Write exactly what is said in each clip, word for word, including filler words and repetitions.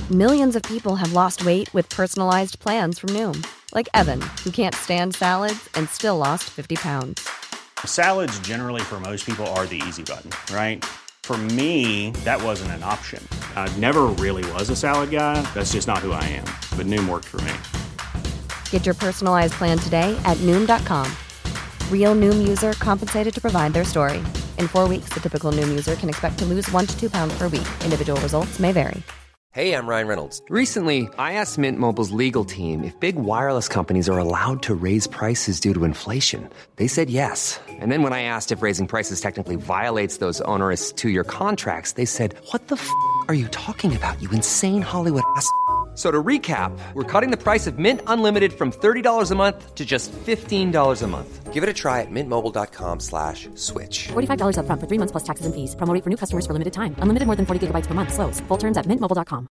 Millions of people have lost weight with personalized plans from Noom. Like Evan, who can't stand salads and still lost fifty pounds. Salads generally for most people are the easy button, right? For me, that wasn't an option. I never really was a salad guy. That's just not who I am. But Noom worked for me. Get your personalized plan today at Noom dot com. Real Noom user compensated to provide their story. In four weeks, the typical Noom user can expect to lose one to two pounds per week. Individual results may vary. Hey, I'm Ryan Reynolds. Recently, I asked Mint Mobile's legal team if big wireless companies are allowed to raise prices due to inflation. They said yes. And then when I asked if raising prices technically violates those onerous two-year contracts, they said, what the f*** are you talking about, you insane Hollywood ass f- So to recap, we're cutting the price of Mint Unlimited from thirty dollars a month to just fifteen dollars a month. Give it a try at mintmobile.com slash switch. forty-five dollars up front for three months plus taxes and fees. Promo rate for new customers for limited time. Unlimited more than forty gigabytes per month. Slows full terms at mint mobile dot com.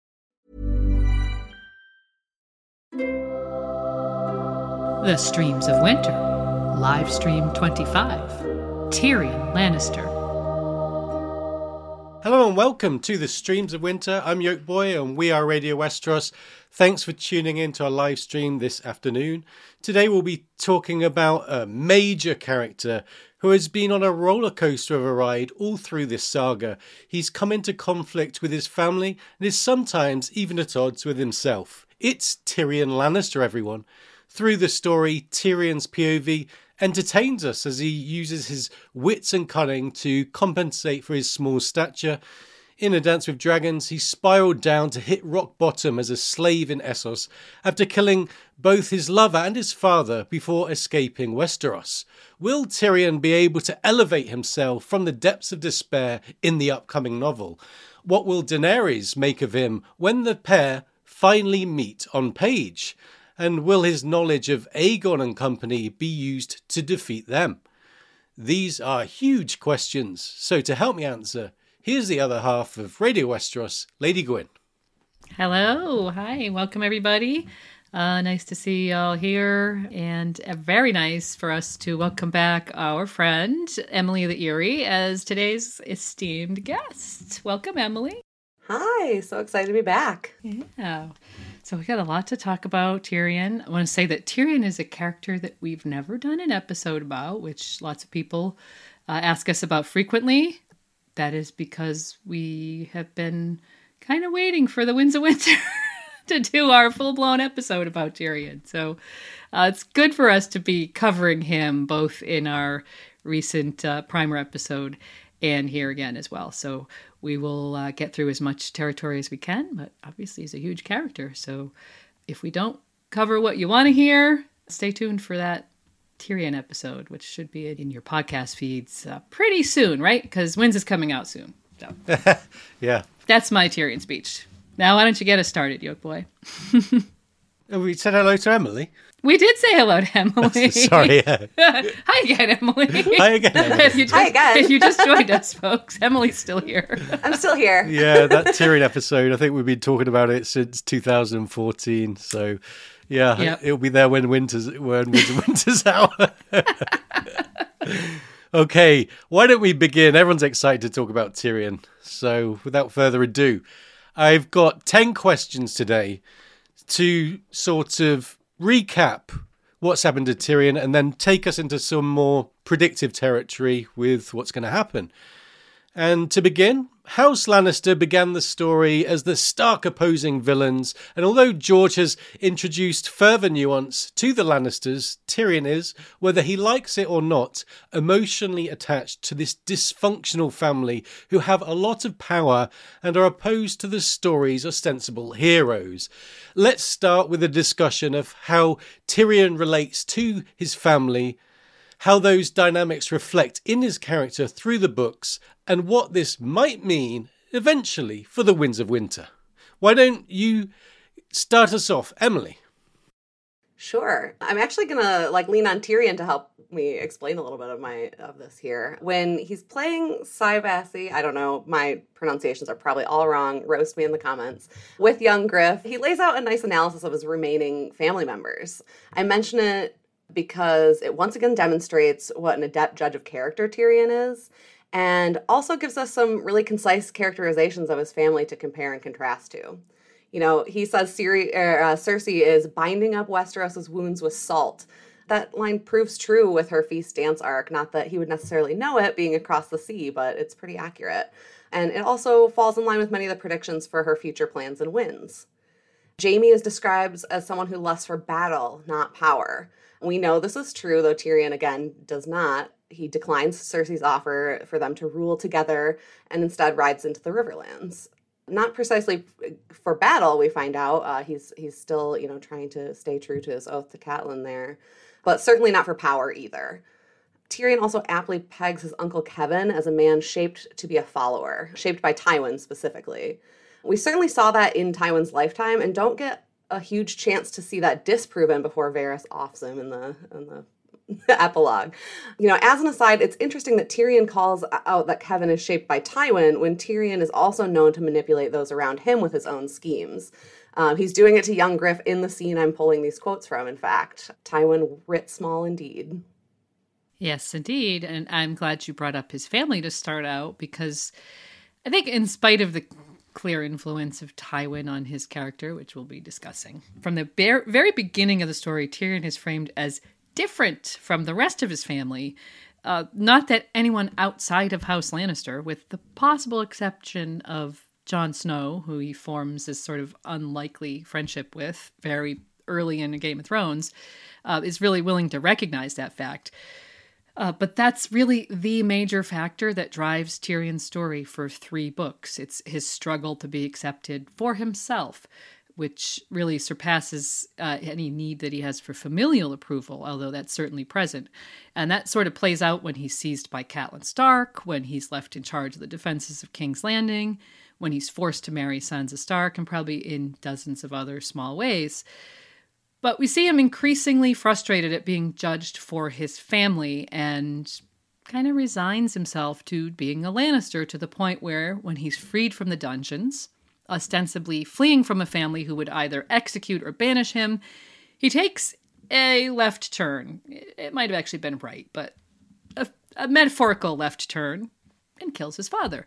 The Streams of Winter, Live Stream twenty-five, Tyrion Lannister. Hello and welcome to the Streams of Winter. I'm Yoke Boy and we are Radio Westeros. Thanks for tuning in to our live stream this afternoon. Today we'll be talking about a major character who has been on a roller coaster of a ride all through this saga. He's come into conflict with his family and is sometimes even at odds with himself. It's Tyrion Lannister, everyone. Through the story, Tyrion's P O V entertains us as he uses his wits and cunning to compensate for his small stature. In A Dance with Dragons, he spiraled down to hit rock bottom as a slave in Essos after killing both his lover and his father before escaping Westeros. Will Tyrion be able to elevate himself from the depths of despair in the upcoming novel? What will Daenerys make of him when the pair finally meet on page? And will his knowledge of Aegon and company be used to defeat them? These are huge questions, so to help me answer, here's the other half of Radio Westeros, Lady Gwyn. Hello, hi, welcome everybody. Uh, nice to see you all here, and uh, very nice for us to welcome back our friend, Emily the Eerie, as today's esteemed guest. Welcome, Emily. Hi, so excited to be back. Yeah. So we got a lot to talk about Tyrion. I want to say that Tyrion is a character that we've never done an episode about, which lots of people uh, ask us about frequently. That is because we have been kind of waiting for the Winds of Winter to do our full-blown episode about Tyrion. So uh, it's good for us to be covering him both in our recent uh, primer episode and here again as well. So we will uh, get through as much territory as we can, but obviously he's a huge character. So if we don't cover what you want to hear, stay tuned for that Tyrion episode, which should be in your podcast feeds uh, pretty soon, right? Because Winds is coming out soon. So Yeah. That's my Tyrion speech. Now, why don't you get us started, Yoke Boy? We said hello to Emily. We did say hello to Emily. Sorry. Yeah. Hi again, Emily. Hi again, Emily. if, you just, Hi again. if you just joined us, folks, Emily's still here. I'm still here. Yeah, that Tyrion episode, I think we've been talking about it since two thousand fourteen. So, yeah, Yep. it'll be there when winter's when winter, winter's out. Okay, why don't we begin? Everyone's excited to talk about Tyrion. So, without further ado, I've got ten questions today to sort of recap what's happened to Tyrion and then take us into some more predictive territory with what's going to happen. And to begin, House Lannister began the story as the stark opposing villains, and although George has introduced further nuance to the Lannisters, Tyrion is, whether he likes it or not, emotionally attached to this dysfunctional family who have a lot of power and are opposed to the story's ostensible heroes. Let's start with a discussion of how Tyrion relates to his family, how those dynamics reflect in his character through the books, and what this might mean eventually for the Winds of Winter. Why don't you start us off, Emily? Sure. I'm actually gonna like lean on Tyrion to help me explain a little bit of my of this here. When he's playing Sybassi, I don't know, my pronunciations are probably all wrong, roast me in the comments, with young Griff, he lays out a nice analysis of his remaining family members. I mention it because it once again demonstrates what an adept judge of character Tyrion is, and also gives us some really concise characterizations of his family to compare and contrast to. You know, he says Ciri, er, uh, Cersei is binding up Westeros's wounds with salt. That line proves true with her feast dance arc. Not that he would necessarily know it being across the sea, but it's pretty accurate. And it also falls in line with many of the predictions for her future plans and wins. Jaime is described as someone who lusts for battle, not power. We know this is true, though Tyrion, again, does not. He declines Cersei's offer for them to rule together and instead rides into the Riverlands. Not precisely for battle, we find out. Uh, he's he's still, you know, trying to stay true to his oath to Catelyn there, but certainly not for power either. Tyrion also aptly pegs his uncle Kevan as a man shaped to be a follower, shaped by Tywin specifically. We certainly saw that in Tywin's lifetime and don't get a huge chance to see that disproven before Varys offs him in the in the epilogue. You know, as an aside, it's interesting that Tyrion calls out that Kevan is shaped by Tywin when Tyrion is also known to manipulate those around him with his own schemes. Um, he's doing it to young Griff in the scene I'm pulling these quotes from, in fact. Tywin writ small indeed. Yes, indeed. And I'm glad you brought up his family to start out, because I think in spite of the clear influence of Tywin on his character, which we'll be discussing, from the bare, very beginning of the story, Tyrion is framed as different from the rest of his family. Uh, not that anyone outside of House Lannister, with the possible exception of Jon Snow, who he forms this sort of unlikely friendship with very early in Game of Thrones, uh, is really willing to recognize that fact. Uh, but that's really the major factor that drives Tyrion's story for three books. It's his struggle to be accepted for himself, which really surpasses uh, any need that he has for familial approval, although that's certainly present. And that sort of plays out when he's seized by Catelyn Stark, when he's left in charge of the defenses of King's Landing, when he's forced to marry Sansa Stark, and probably in dozens of other small ways. But we see him increasingly frustrated at being judged for his family and kind of resigns himself to being a Lannister, to the point where, when he's freed from the dungeons, ostensibly fleeing from a family who would either execute or banish him, he takes a left turn. It might have actually been right, but a, a metaphorical left turn, and kills his father.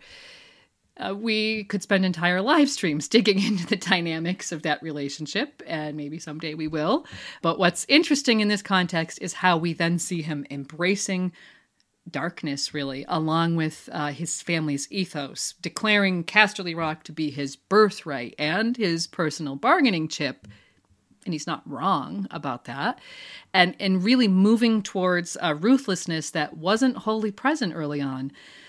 Uh, we could spend entire live streams digging into the dynamics of that relationship, and maybe someday we will. But what's interesting in this context is how we then see him embracing darkness, really, along with uh, his family's ethos, declaring Casterly Rock to be his birthright and his personal bargaining chip. And he's not wrong about that. And, and really moving towards a ruthlessness that wasn't wholly present early on.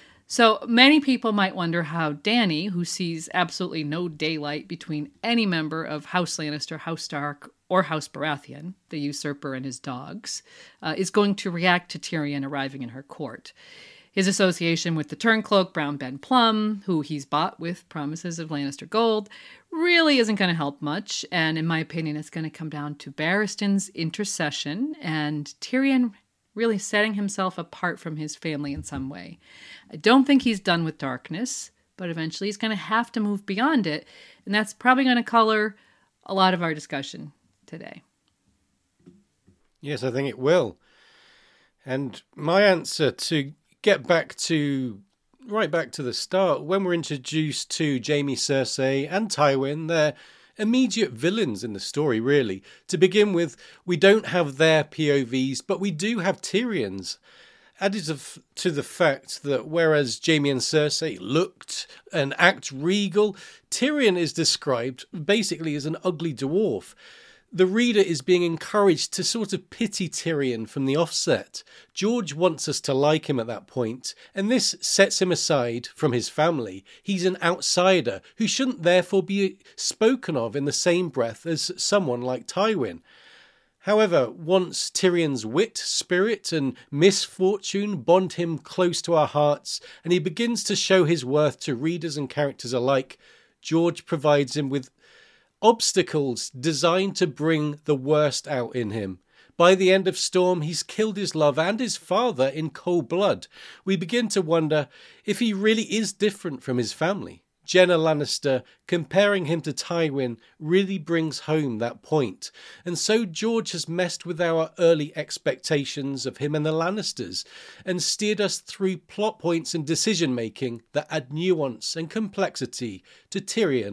So many people might wonder how Dany, who sees absolutely no daylight between any member of House Lannister, House Stark, or House Baratheon, the usurper and his dogs, uh, is going to react to Tyrion arriving in her court. His association with the Turncloak, Brown Ben Plum, who he's bought with promises of Lannister gold, really isn't going to help much. And in my opinion, it's going to come down to Barristan's intercession and Tyrion really setting himself apart from his family in some way. I don't think he's done with darkness, but eventually he's going to have to move beyond it, and that's probably going to color a lot of our discussion today. Yes, I think it will. And my answer, to get back to, right back to the start, when we're introduced to Jaime, Cersei and Tywin, they're immediate villains in the story, really. To begin with, we don't have their P O Vs, but we do have Tyrion's. Added to the fact that whereas Jaime and Cersei looked and act regal, Tyrion is described basically as an ugly dwarf. The reader is being encouraged to sort of pity Tyrion from the offset. George wants us to like him at that point, and this sets him aside from his family. He's an outsider who shouldn't therefore be spoken of in the same breath as someone like Tywin. However, once Tyrion's wit, spirit and misfortune bond him close to our hearts, and he begins to show his worth to readers and characters alike, George provides him with obstacles designed to bring the worst out in him. By the end of Storm, he's killed his love and his father in cold blood. We begin to wonder if he really is different from his family. Jenna Lannister, comparing him to Tywin, really brings home that point. And so George has messed with our early expectations of him and the Lannisters, and steered us through plot points and decision-making that add nuance and complexity to Tyrion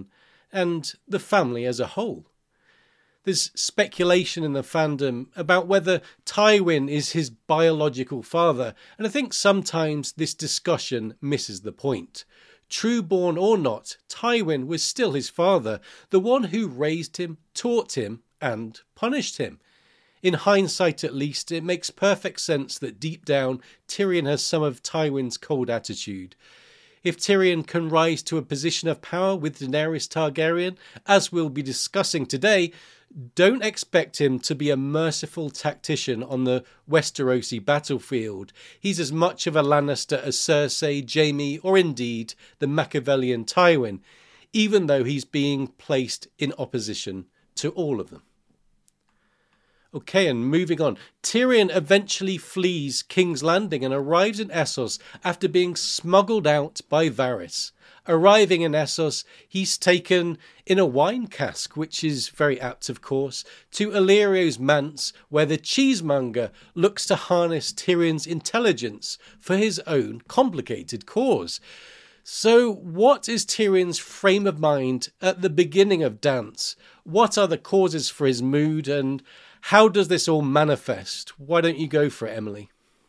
and the family as a whole. There's speculation in the fandom about whether Tywin is his biological father, and I think sometimes this discussion misses the point. True-born or not, Tywin was still his father, the one who raised him, taught him, and punished him. In hindsight at least, it makes perfect sense that deep down Tyrion has some of Tywin's cold attitude. If Tyrion can rise to a position of power with Daenerys Targaryen, as we'll be discussing today, don't expect him to be a merciful tactician on the Westerosi battlefield. He's as much of a Lannister as Cersei, Jaime, or indeed the Machiavellian Tywin, even though he's being placed in opposition to all of them. Okay, and moving on. Tyrion eventually flees King's Landing and arrives in Essos after being smuggled out by Varys. Arriving in Essos, he's taken in a wine cask, which is very apt, of course, to Illyrio's manse, where the cheesemonger looks to harness Tyrion's intelligence for his own complicated cause. So what is Tyrion's frame of mind at the beginning of Dance? What are the causes for his mood, and how does this all manifest? Why don't you go for it, Emily?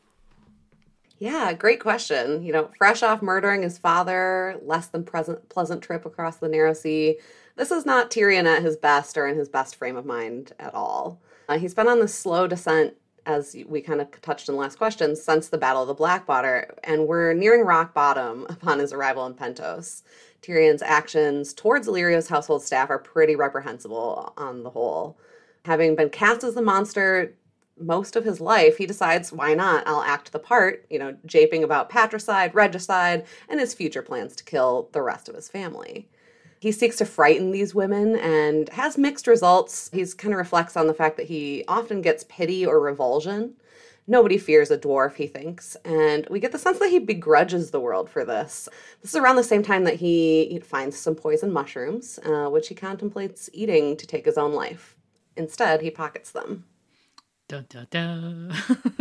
Yeah, great question. You know, fresh off murdering his father, less than pleasant, pleasant trip across the Narrow Sea. This is not Tyrion at his best or in his best frame of mind at all. Uh, he's been on this slow descent, as we kind of touched in the last question, since the Battle of the Blackwater, and we're nearing rock bottom upon his arrival in Pentos. Tyrion's actions towards Illyrio's household staff are pretty reprehensible on the whole. Having been cast as the monster most of his life, he decides, why not? I'll act the part, you know, japing about patricide, regicide, and his future plans to kill the rest of his family. He seeks to frighten these women and has mixed results. He kind of reflects on the fact that he often gets pity or revulsion. Nobody fears a dwarf, he thinks, and we get the sense that he begrudges the world for this. This is around the same time that he finds some poison mushrooms, uh, which he contemplates eating to take his own life. Instead, he pockets them. Da, da, da.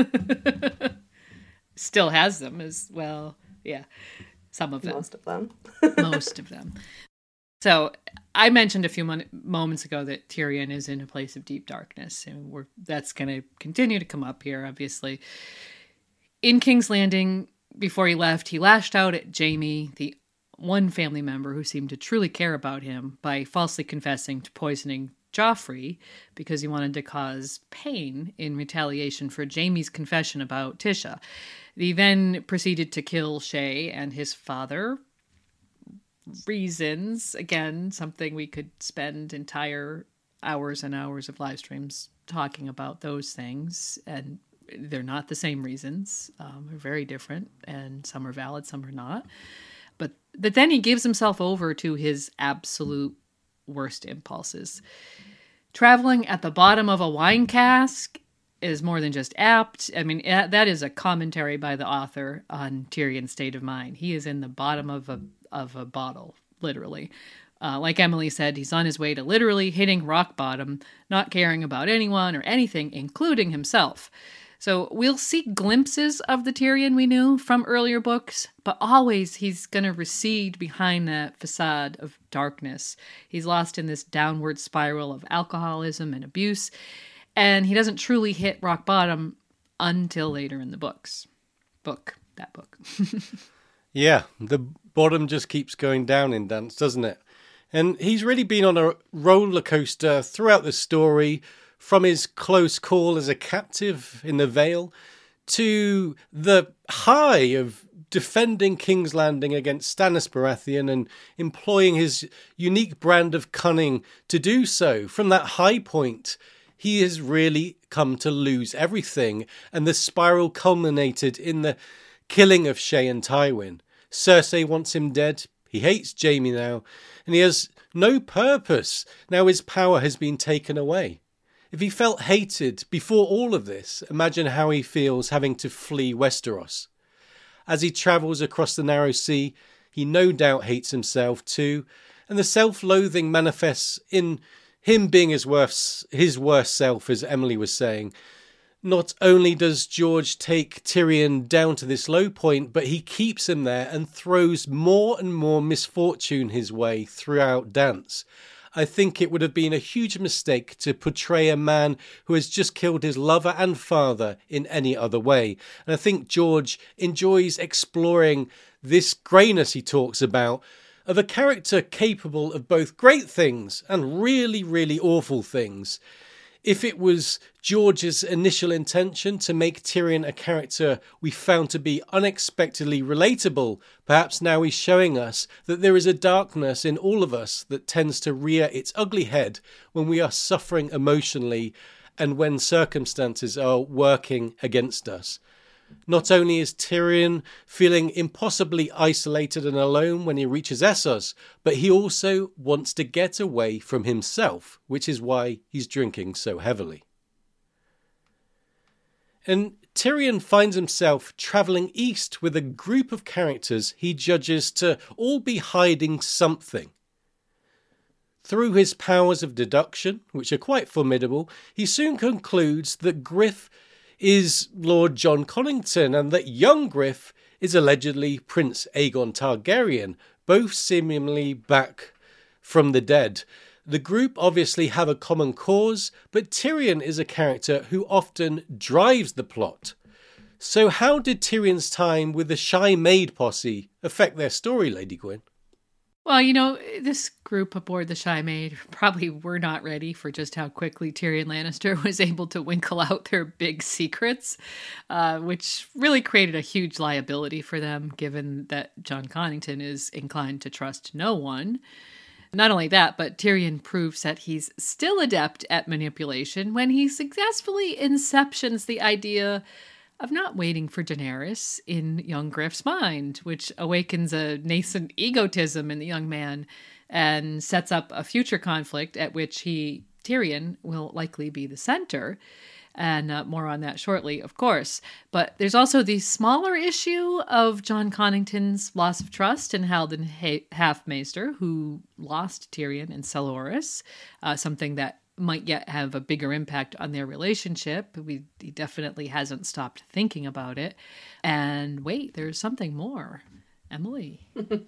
Still has them as well. Yeah, some of them. Most of them. Most of them. So I mentioned a few mon- moments ago that Tyrion is in a place of deep darkness, and we're, that's going to continue to come up here, obviously. In King's Landing, before he left, he lashed out at Jaime, the one family member who seemed to truly care about him, by falsely confessing to poisoning Joffrey because he wanted to cause pain in retaliation for Jaime's confession about Tisha. He then proceeded to kill Shae and his father. Reasons, again, something we could spend entire hours and hours of live streams talking about those things, and they're not the same reasons. Um, they're very different, and some are valid, some are not. But but then he gives himself over to his absolute worst impulses. Traveling at the bottom of a wine cask is more than just apt. I mean, that is a commentary by the author on Tyrion's state of mind. He is in the bottom of a of a bottle, literally. Uh, like Emily said, he's on his way to literally hitting rock bottom, not caring about anyone or anything, including himself. So we'll see glimpses of the Tyrion we knew from earlier books, but always he's going to recede behind that facade of darkness. He's lost in this downward spiral of alcoholism and abuse, and he doesn't truly hit rock bottom until later in the books. Book, that book. Yeah, the bottom just keeps going down in Dance, doesn't it? And he's really been on a roller coaster throughout the story, from his close call as a captive in the Vale to the high of defending King's Landing against Stannis Baratheon and employing his unique brand of cunning to do so. From that high point, he has really come to lose everything, and the spiral culminated in the killing of Shae and Tywin. Cersei wants him dead. He hates Jaime now, and he has no purpose now his power has been taken away. If he felt hated before all of this, imagine how he feels having to flee Westeros. As he travels across the Narrow Sea, he no doubt hates himself too, and the self-loathing manifests in him being his worst, his worst self, as Emily was saying. Not only does George take Tyrion down to this low point, but he keeps him there and throws more and more misfortune his way throughout Dance. I think it would have been a huge mistake to portray a man who has just killed his lover and father in any other way. And I think George enjoys exploring this greyness he talks about of a character capable of both great things and really, really awful things. If it was George's initial intention to make Tyrion a character we found to be unexpectedly relatable, perhaps now he's showing us that there is a darkness in all of us that tends to rear its ugly head when we are suffering emotionally and when circumstances are working against us. Not only is Tyrion feeling impossibly isolated and alone when he reaches Essos, but he also wants to get away from himself, which is why he's drinking so heavily. And Tyrion finds himself travelling east with a group of characters he judges to all be hiding something. Through his powers of deduction, which are quite formidable, he soon concludes that Griff is Lord Jon Connington and that young Griff is allegedly Prince Aegon Targaryen, both seemingly back from the dead. The group obviously have a common cause, but Tyrion is a character who often drives the plot. So how did Tyrion's time with the Shy Maid posse affect their story, Lady Gwyn? Well, you know, this group aboard the Shy Maid probably were not ready for just how quickly Tyrion Lannister was able to winkle out their big secrets, uh, which really created a huge liability for them, given that Jon Connington is inclined to trust no one. Not only that, but Tyrion proves that he's still adept at manipulation when he successfully inceptions the idea of not waiting for Daenerys in young Griff's mind, which awakens a nascent egotism in the young man and sets up a future conflict at which he, Tyrion, will likely be the center. And uh, more on that shortly, of course. But there's also the smaller issue of Jon Connington's loss of trust in Haldon ha- Halfmaester, who lost Tyrion and Selorys, uh, something that might yet have a bigger impact on their relationship. We, he definitely hasn't stopped thinking about it. And wait, there's something more. Emily.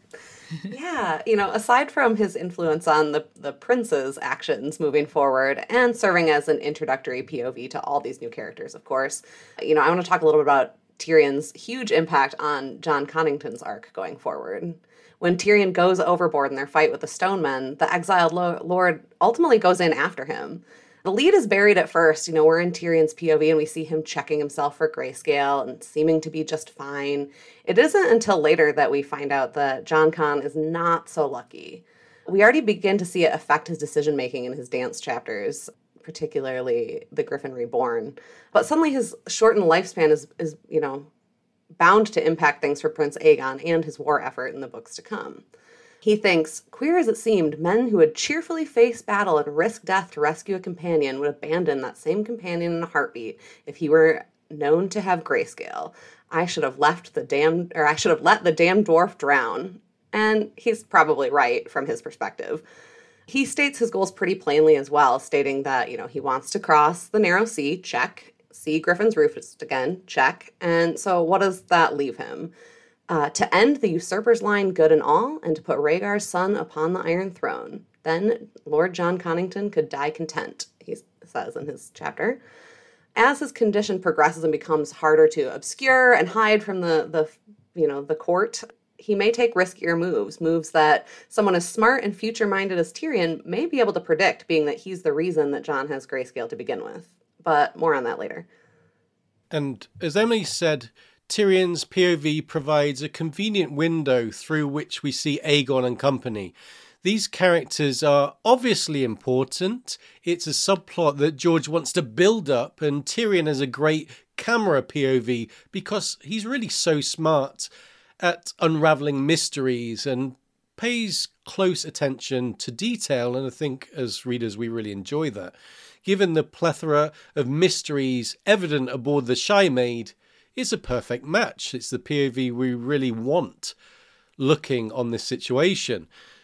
Yeah, you know, aside from his influence on the, the prince's actions moving forward and serving as an introductory P O V to all these new characters, of course, you know, I want to talk a little bit about Tyrion's huge impact on Jon Connington's arc going forward. When Tyrion goes overboard in their fight with the Stonemen, the exiled lo- lord ultimately goes in after him. The lead is buried at first. You know, we're in Tyrion's P O V and we see him checking himself for grayscale and seeming to be just fine. It isn't until later that we find out that Jon Con is not so lucky. We already begin to see it affect his decision-making in his dance chapters, particularly The Griffin Reborn. But suddenly his shortened lifespan is, is, you know, bound to impact things for Prince Aegon and his war effort in the books to come. He thinks, queer as it seemed, men who would cheerfully face battle and risk death to rescue a companion would abandon that same companion in a heartbeat if he were known to have grayscale. I should have left the damn, or I should have let the damn dwarf drown. And he's probably right from his perspective. He states his goals pretty plainly as well, stating that, you know, he wants to cross the narrow sea, check. See Griffin's Roof again, check. And so what does that leave him? Uh, to end the usurper's line good and all, and to put Rhaegar's son upon the Iron Throne. Then Lord Jon Connington could die content, he says in his chapter. As his condition progresses and becomes harder to obscure and hide from the, the you know, the court, he may take riskier moves, moves that someone as smart and future-minded as Tyrion may be able to predict, being that he's the reason that Jon has grayscale to begin with. But more on that later. And as Emily said, Tyrion's P O V provides a convenient window through which we see Aegon and company. These characters are obviously important. It's a subplot that George wants to build up, and Tyrion is a great camera P O V because he's really so smart at unraveling mysteries and pays close attention to detail, and I think as readers we really enjoy that. Given the plethora of mysteries evident aboard the Shy Maid, it's a perfect match. It's the P O V we really want looking on this situation.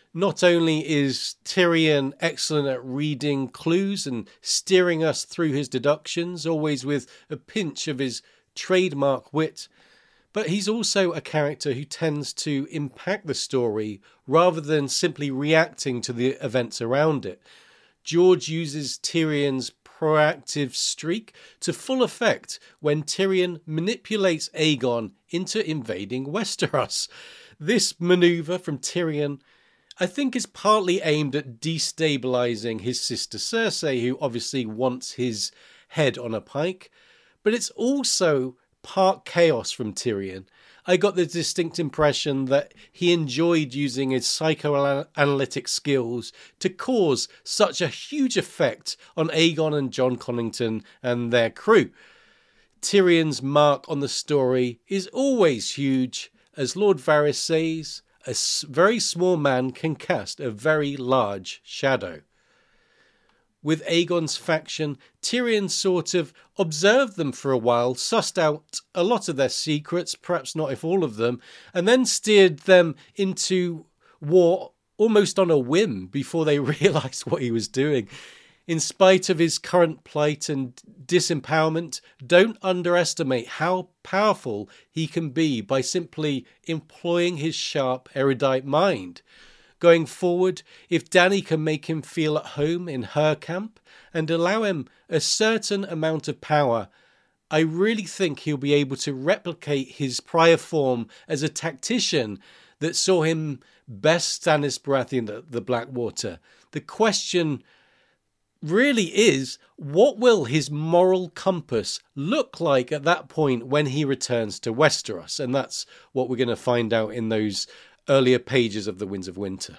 Not only is Tyrion excellent at reading clues and steering us through his deductions, always with a pinch of his trademark wit, but he's also a character who tends to impact the story rather than simply reacting to the events around it. George uses Tyrion's proactive streak to full effect when Tyrion manipulates Aegon into invading Westeros. This maneuver from Tyrion, I think, is partly aimed at destabilising his sister Cersei, who obviously wants his head on a pike, but it's also part chaos from Tyrion. I got the distinct impression that he enjoyed using his psychoanalytic skills to cause such a huge effect on Aegon and Jon Connington and their crew. Tyrion's mark on the story is always huge. As Lord Varys says, a very small man can cast a very large shadow. With Aegon's faction, Tyrion sort of observed them for a while, sussed out a lot of their secrets, perhaps not if all of them, and then steered them into war almost on a whim before they realised what he was doing. In spite of his current plight and disempowerment, don't underestimate how powerful he can be by simply employing his sharp, erudite mind. Going forward, if Dany can make him feel at home in her camp and allow him a certain amount of power, I really think he'll be able to replicate his prior form as a tactician that saw him best Stannis Baratheon the, the Blackwater. The question really is, what will his moral compass look like at that point when he returns to Westeros? And that's what we're going to find out in those earlier pages of The Winds of Winter.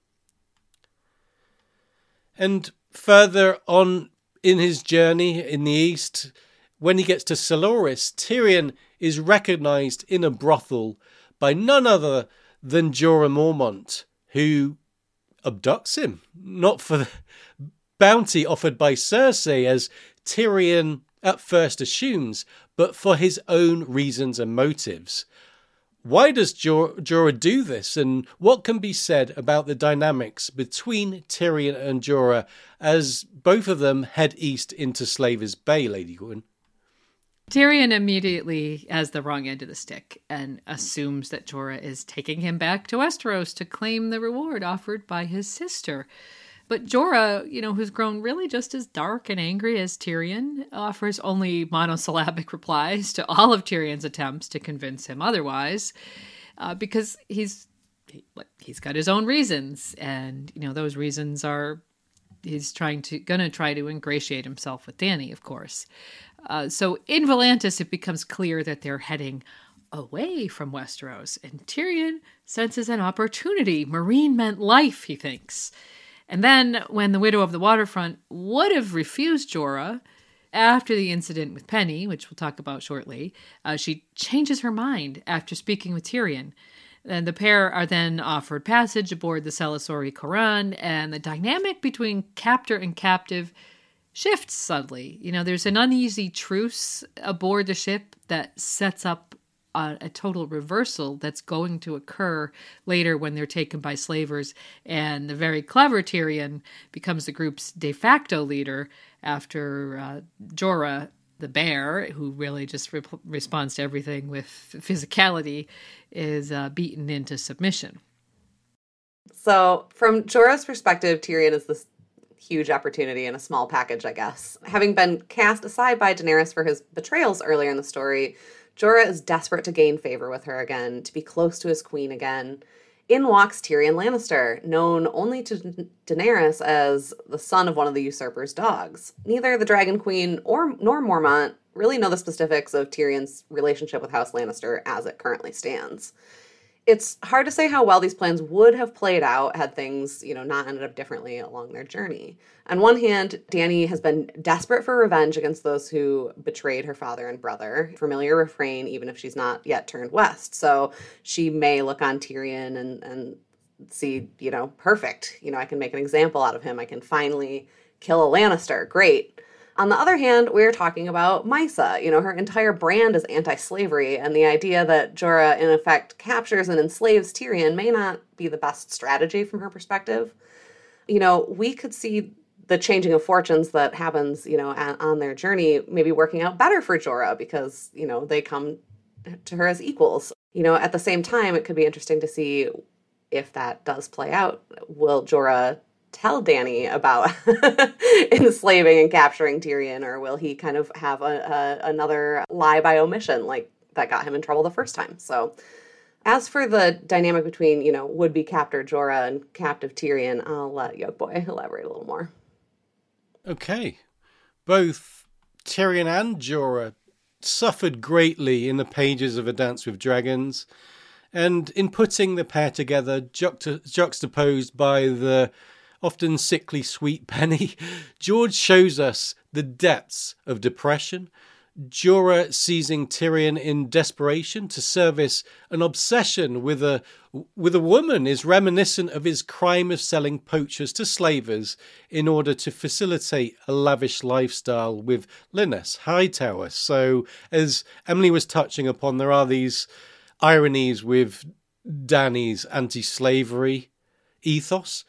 And further on in his journey in the east, when he gets to Soloris, Tyrion is recognised in a brothel by none other than Jorah Mormont, who abducts him, not for the bounty offered by Cersei, as Tyrion at first assumes, but for his own reasons and motives. Why does Jor- Jorah do this, and what can be said about the dynamics between Tyrion and Jorah as both of them head east into Slaver's Bay, Lady Gwyn? Tyrion immediately has the wrong end of the stick and assumes that Jorah is taking him back to Westeros to claim the reward offered by his sister. But Jorah, you know, who's grown really just as dark and angry as Tyrion, offers only monosyllabic replies to all of Tyrion's attempts to convince him otherwise, uh, because he's he, he's got his own reasons, and you know those reasons are he's trying to gonna try to ingratiate himself with Dany, of course. Uh, so in Volantis, it becomes clear that they're heading away from Westeros, and Tyrion senses an opportunity. Marine meant life, he thinks. And then, when the Widow of the Waterfront would have refused Jorah after the incident with Penny, which we'll talk about shortly, uh, she changes her mind after speaking with Tyrion. And the pair are then offered passage aboard the Selasori Koran, and the dynamic between captor and captive shifts subtly. You know, there's an uneasy truce aboard the ship that sets up Uh, a total reversal that's going to occur later when they're taken by slavers, and the very clever Tyrion becomes the group's de facto leader after uh, Jorah, the bear, who really just re- responds to everything with physicality, is uh, beaten into submission. So from Jorah's perspective, Tyrion is this huge opportunity in a small package, I guess. Having been cast aside by Daenerys for his betrayals earlier in the story, Jorah is desperate to gain favor with her again, to be close to his queen again. In walks Tyrion Lannister, known only to Daenerys as the son of one of the usurper's dogs. Neither the Dragon Queen or nor Mormont really know the specifics of Tyrion's relationship with House Lannister as it currently stands. It's hard to say how well these plans would have played out had things, you know, not ended up differently along their journey. On one hand, Dany has been desperate for revenge against those who betrayed her father and brother. Familiar refrain, even if she's not yet turned west. So she may look on Tyrion and, and see, you know, perfect. You know, I can make an example out of him. I can finally kill a Lannister. Great. On the other hand, we're talking about Misa. You know, her entire brand is anti-slavery, and the idea that Jorah, in effect, captures and enslaves Tyrion may not be the best strategy from her perspective. You know, we could see the changing of fortunes that happens, you know, on their journey maybe working out better for Jorah because, you know, they come to her as equals. You know, at the same time, it could be interesting to see if that does play out. Will Jorah tell Dany about enslaving and capturing Tyrion, or will he kind of have a, a, another lie by omission like that got him in trouble the first time? So as for the dynamic between, you know, would-be captor Jorah and captive Tyrion, I'll let Yoke Boy elaborate a little more. Okay. Both Tyrion and Jorah suffered greatly in the pages of A Dance with Dragons, and in putting the pair together, juxta- juxtaposed by the often sickly sweet Penny, George shows us the depths of depression. Jorah seizing Tyrion in desperation to service an obsession with a with a woman is reminiscent of his crime of selling poachers to slavers in order to facilitate a lavish lifestyle with Lyness Hightower. So, as Emily was touching upon, there are these ironies with Dany's anti-slavery ethos.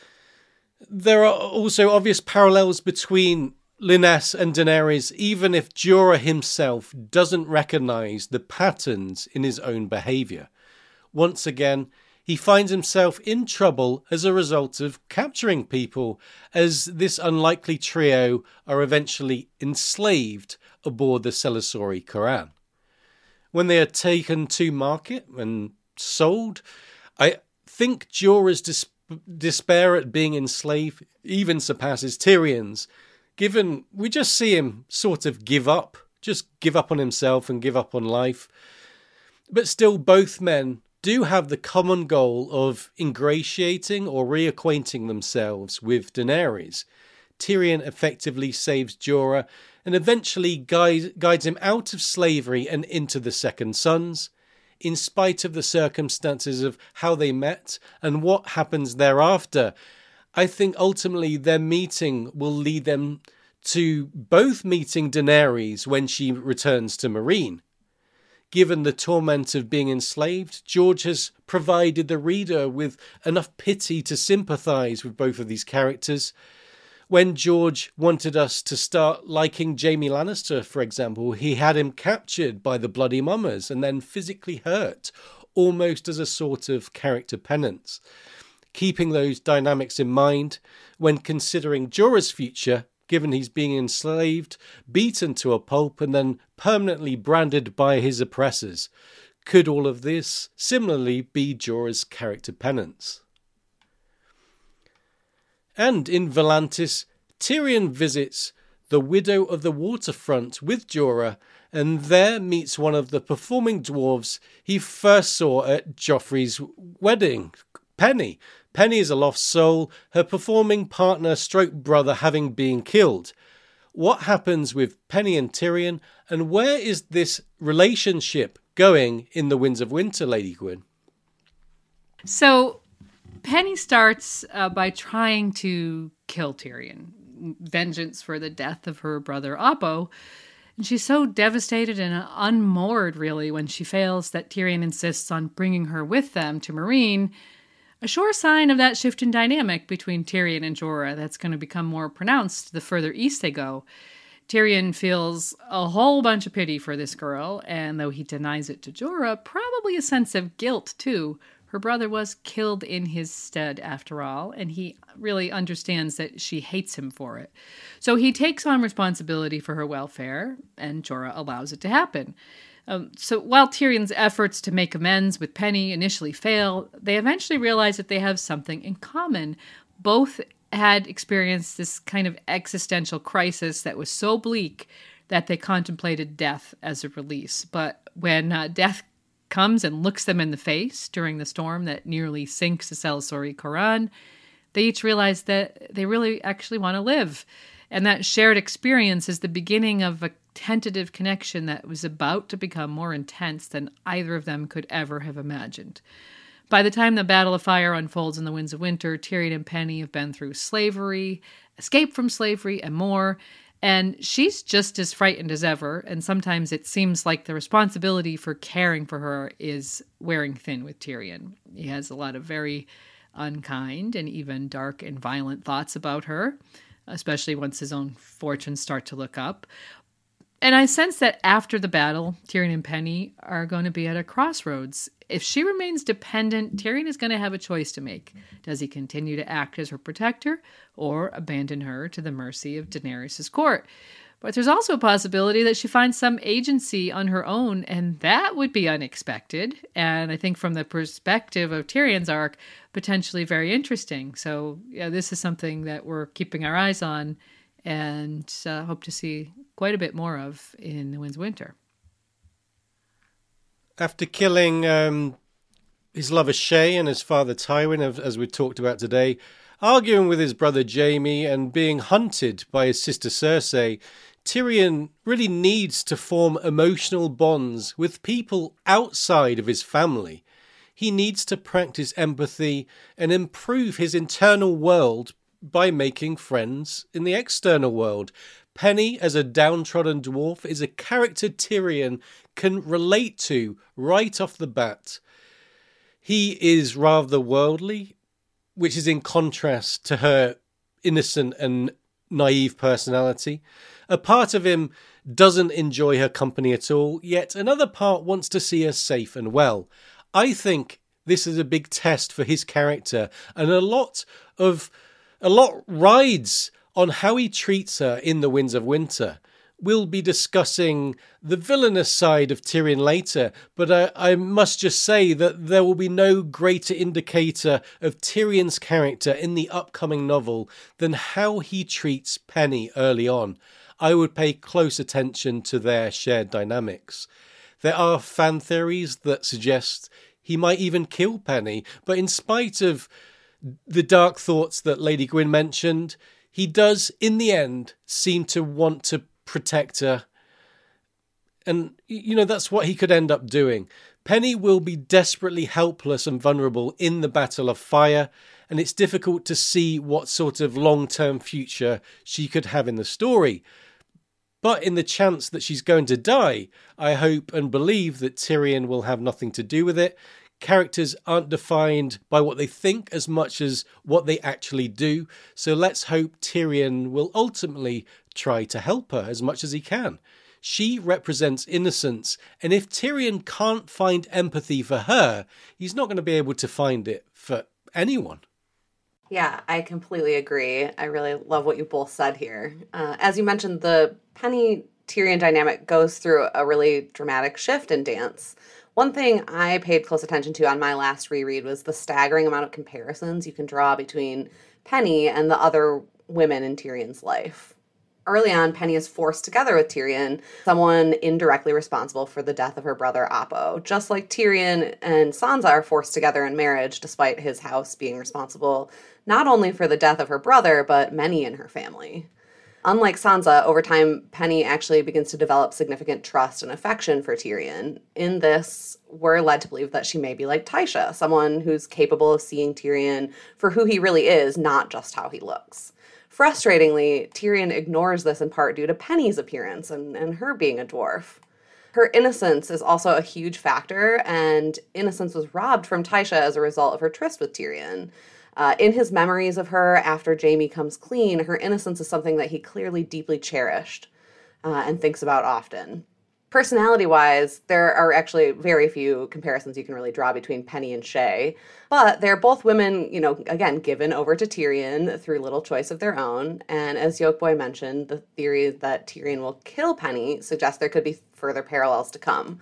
There are also obvious parallels between Lyness and Daenerys, even if Jorah himself doesn't recognise the patterns in his own behaviour. Once again, he finds himself in trouble as a result of capturing people, as this unlikely trio are eventually enslaved aboard the Selesori Quran. When they are taken to market and sold, I think Jorah's dis- despair at being enslaved even surpasses Tyrion's, given we just see him sort of give up, just give up on himself and give up on life. But still, both men do have the common goal of ingratiating or reacquainting themselves with Daenerys. Tyrion effectively saves Jorah and eventually guides, guides him out of slavery and into the Second Sons, in spite of the circumstances of how they met and what happens thereafter. I think ultimately their meeting will lead them to both meeting Daenerys when she returns to Meereen. Given the torment of being enslaved, George has provided the reader with enough pity to sympathise with both of these characters. When George wanted us to start liking Jaime Lannister, for example, he had him captured by the Bloody Mummers and then physically hurt, almost as a sort of character penance. Keeping those dynamics in mind when considering Jorah's future, given he's being enslaved, beaten to a pulp, and then permanently branded by his oppressors. Could all of this similarly be Jorah's character penance? And in Volantis, Tyrion visits the Widow of the Waterfront with Jorah, and there meets one of the performing dwarves he first saw at Joffrey's wedding, Penny. Penny is a lost soul, her performing partner stroke brother having been killed. What happens with Penny and Tyrion, and where is this relationship going in the Winds of Winter, Lady Gwyn? So, Penny starts uh, by trying to kill Tyrion. Vengeance for the death of her brother Oppo. And she's so devastated and unmoored, really, when she fails that Tyrion insists on bringing her with them to Meereen. A sure sign of that shift in dynamic between Tyrion and Jorah that's going to become more pronounced the further east they go. Tyrion feels a whole bunch of pity for this girl, and though he denies it to Jorah, probably a sense of guilt, too. Her brother was killed in his stead, after all, and he really understands that she hates him for it. So he takes on responsibility for her welfare, and Jorah allows it to happen. Um, so while Tyrion's efforts to make amends with Penny initially fail, they eventually realize that they have something in common. Both had experienced this kind of existential crisis that was so bleak that they contemplated death as a release. But when uh, death comes and looks them in the face during the storm that nearly sinks the Selesori Quran, they each realize that they really actually want to live. And that shared experience is the beginning of a tentative connection that was about to become more intense than either of them could ever have imagined. By the time the Battle of Fire unfolds in the Winds of Winter, Tyrion and Penny have been through slavery, escape from slavery, and more, And she's just as frightened as ever, and sometimes it seems like the responsibility for caring for her is wearing thin with Tyrion. He has a lot of very unkind and even dark and violent thoughts about her, especially once his own fortunes start to look up. And I sense that after the battle, Tyrion and Penny are going to be at a crossroads. If she remains dependent, Tyrion is going to have a choice to make. Does he continue to act as her protector or abandon her to the mercy of Daenerys' court? But there's also a possibility that she finds some agency on her own, and that would be unexpected. And I think from the perspective of Tyrion's arc, potentially very interesting. So yeah, this is something that we're keeping our eyes on and uh, hope to see quite a bit more of in The Winds of Winter. After killing um, his lover Shae and his father Tywin, as we talked about today, arguing with his brother Jaime and being hunted by his sister Cersei, Tyrion really needs to form emotional bonds with people outside of his family. He needs to practice empathy and improve his internal world by making friends in the external world. Penny, as a downtrodden dwarf, is a character Tyrion can relate to right off the bat. He is rather worldly, which is in contrast to her innocent and naive personality. A part of him doesn't enjoy her company at all, yet another part wants to see her safe and well. I think this is a big test for his character, and a lot of a lot rides on how he treats her in The Winds of Winter. We'll be discussing the villainous side of Tyrion later, but I, I must just say that there will be no greater indicator of Tyrion's character in the upcoming novel than how he treats Penny early on. I would pay close attention to their shared dynamics. There are fan theories that suggest he might even kill Penny, but in spite of the dark thoughts that Lady Gwyn mentioned, he does, in the end, seem to want to protect her. And, you know, that's what he could end up doing. Penny will be desperately helpless and vulnerable in the Battle of Fire, and it's difficult to see what sort of long-term future she could have in the story. But in the chance that she's going to die, I hope and believe that Tyrion will have nothing to do with it. Characters aren't defined by what they think as much as what they actually do. So let's hope Tyrion will ultimately try to help her as much as he can. She represents innocence, and if Tyrion can't find empathy for her, he's not going to be able to find it for anyone. Yeah, I completely agree. I really love what you both said here. Uh, as you mentioned, the Penny-Tyrion dynamic goes through a really dramatic shift in Dance. One thing I paid close attention to on my last reread was the staggering amount of comparisons you can draw between Penny and the other women in Tyrion's life. Early on, Penny is forced together with Tyrion, someone indirectly responsible for the death of her brother Oppo, just like Tyrion and Sansa are forced together in marriage despite his house being responsible not only for the death of her brother, but many in her family. Unlike Sansa, over time, Penny actually begins to develop significant trust and affection for Tyrion. In this, we're led to believe that she may be like Tysha, someone who's capable of seeing Tyrion for who he really is, not just how he looks. Frustratingly, Tyrion ignores this in part due to Penny's appearance and, and her being a dwarf. Her innocence is also a huge factor, and innocence was robbed from Tysha as a result of her tryst with Tyrion. Uh, in his memories of her after Jaime comes clean, her innocence is something that he clearly deeply cherished uh, and thinks about often. Personality-wise, there are actually very few comparisons you can really draw between Penny and Shae, but they're both women, you know, again, given over to Tyrion through little choice of their own, and as Yolkboy mentioned, the theory that Tyrion will kill Penny suggests there could be further parallels to come.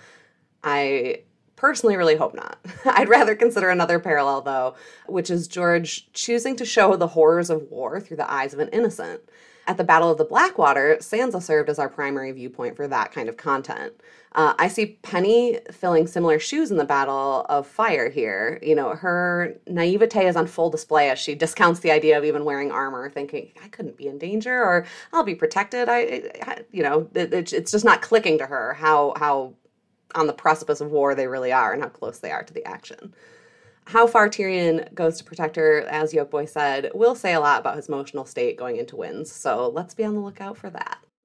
I personally really hope not. I'd rather consider another parallel, though, which is George choosing to show the horrors of war through the eyes of an innocent. At the Battle of the Blackwater, Sansa served as our primary viewpoint for that kind of content. Uh, I see Penny filling similar shoes in the Battle of Fire here. You know, her naivete is on full display as she discounts the idea of even wearing armor, thinking, I couldn't be in danger, or I'll be protected. I, I you know, it, it's just not clicking to her how how on the precipice of war they really are and how close they are to the action. How far Tyrion goes to protect her, as Yolkboy said, will say a lot about his emotional state going into Winds, so let's be on the lookout for that.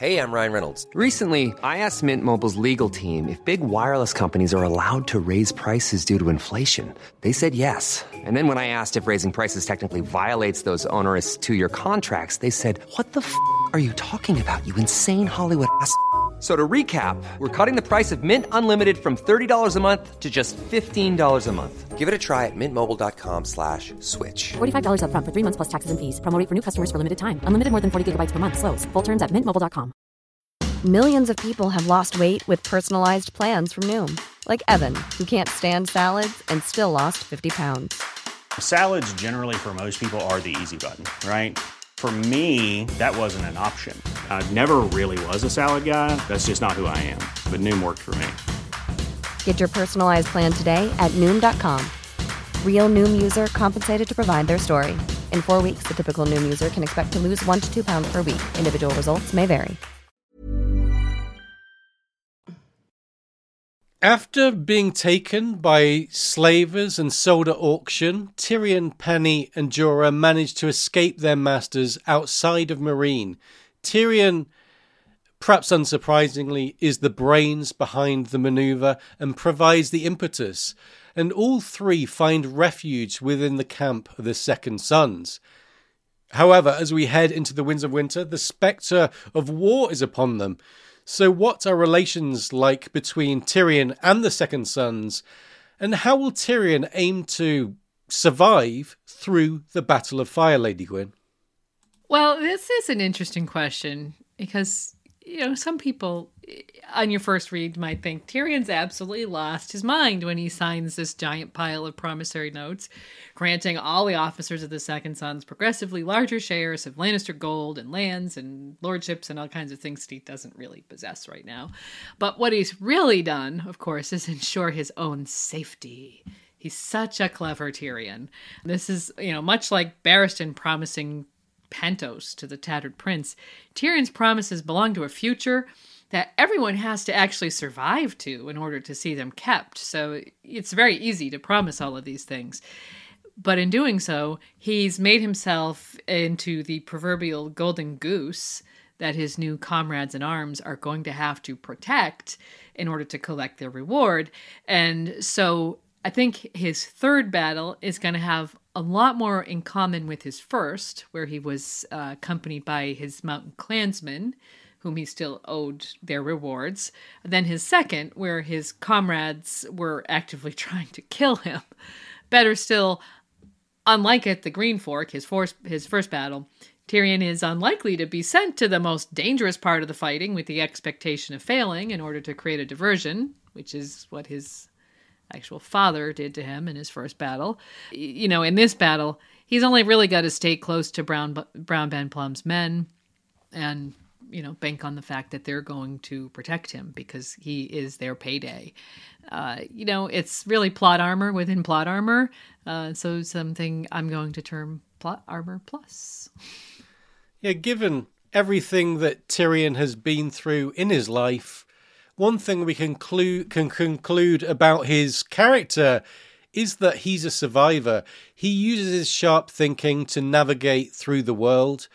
Hey, I'm Ryan Reynolds. Recently, I asked Mint Mobile's legal team if big wireless companies are allowed to raise prices due to inflation. They said yes. And then when I asked if raising prices technically violates those onerous two-year contracts, they said, "What the f*** are you talking about, you insane Hollywood ass f- So to recap, we're cutting the price of Mint Unlimited from thirty dollars a month to just fifteen dollars a month. Give it a try at mintmobile.com slash switch. forty-five dollars up front for three months plus taxes and fees. Promo rate for new customers for limited time. Unlimited more than forty gigabytes per month. Slows full terms at mint mobile dot com. Millions of people have lost weight with personalized plans from Noom, like Evan, who can't stand salads and still lost fifty pounds. Salads generally for most people are the easy button, right? For me, that wasn't an option. I never really was a salad guy. That's just not who I am. But Noom worked for me. Get your personalized plan today at Noom dot com. Real Noom user compensated to provide their story. In four weeks, the typical Noom user can expect to lose one to two pounds per week. Individual results may vary. After being taken by slavers and sold at auction, Tyrion, Penny and Jorah manage to escape their masters outside of Meereen. Tyrion, perhaps unsurprisingly, is the brains behind the manoeuvre and provides the impetus, and all three find refuge within the camp of the Second Sons. However, as we head into the Winds of Winter, the spectre of war is upon them. So what are relations like between Tyrion and the Second Sons, and how will Tyrion aim to survive through the Battle of Fire, Lady Gwyn? Well, this is an interesting question because, you know, some people on your first read might think Tyrion's absolutely lost his mind when he signs this giant pile of promissory notes, granting all the officers of the Second Sons progressively larger shares of Lannister gold and lands and lordships and all kinds of things that he doesn't really possess right now. But what he's really done, of course, is ensure his own safety. He's such a clever Tyrion. This is, you know, much like Barristan promising Pentos to the Tattered Prince. Tyrion's promises belong to a future that everyone has to actually survive to in order to see them kept. So it's very easy to promise all of these things. But in doing so, he's made himself into the proverbial golden goose that his new comrades in arms are going to have to protect in order to collect their reward. And so I think his third battle is going to have a lot more in common with his first, where he was uh, accompanied by his mountain clansmen, whom he still owed their rewards, than his second, where his comrades were actively trying to kill him. Better still, unlike at the Green Fork, his, force, his first battle, Tyrion is unlikely to be sent to the most dangerous part of the fighting with the expectation of failing in order to create a diversion, which is what his actual father did to him in his first battle. You know, in this battle, he's only really got to stay close to Brown, Brown Ben Plumm's men and, you know, bank on the fact that they're going to protect him because he is their payday. Uh, you know, it's really plot armor within plot armor. Uh, so something I'm going to term plot armor plus. Yeah, given everything that Tyrion has been through in his life, one thing we can, clu- can conclude about his character is that he's a survivor. He uses his sharp thinking to navigate through the world,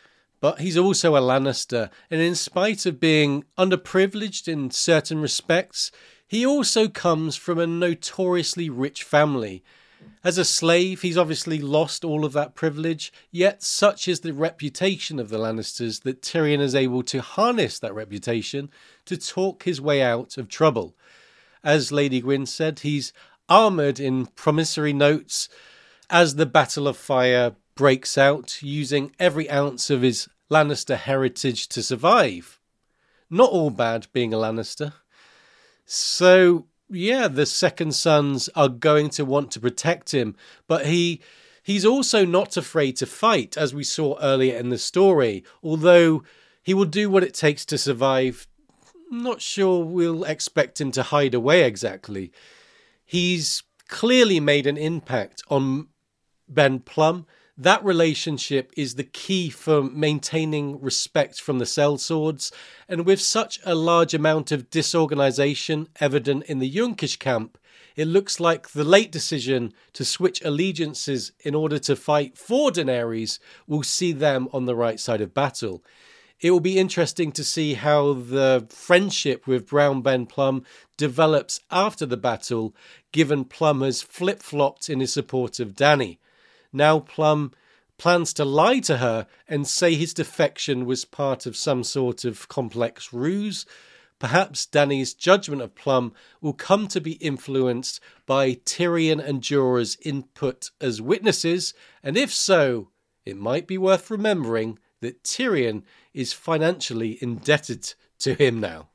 but he's also a Lannister, and in spite of being underprivileged in certain respects, he also comes from a notoriously rich family. As a slave, he's obviously lost all of that privilege, yet such is the reputation of the Lannisters that Tyrion is able to harness that reputation to talk his way out of trouble. As Lady Gwyn said, he's armoured in promissory notes as the Battle of Fire breaks out, using every ounce of his Lannister heritage to survive. Not all bad being a Lannister. So, yeah, the Second Sons are going to want to protect him, but he he's also not afraid to fight, as we saw earlier in the story, although he will do what it takes to survive. Not sure we'll expect him to hide away exactly. He's clearly made an impact on Ben Plumm. That relationship is the key for maintaining respect from the sellswords, and with such a large amount of disorganisation evident in the Yunkish camp, it looks like the late decision to switch allegiances in order to fight for Daenerys will see them on the right side of battle. It will be interesting to see how the friendship with Brown Ben Plumm develops after the battle, given Plumm has flip-flopped in his support of Dany. Now Plumm plans to lie to her and say his defection was part of some sort of complex ruse. Perhaps Dany's judgment of Plumm will come to be influenced by Tyrion and Jorah's input as witnesses, and if so, it might be worth remembering that Tyrion is financially indebted to him now.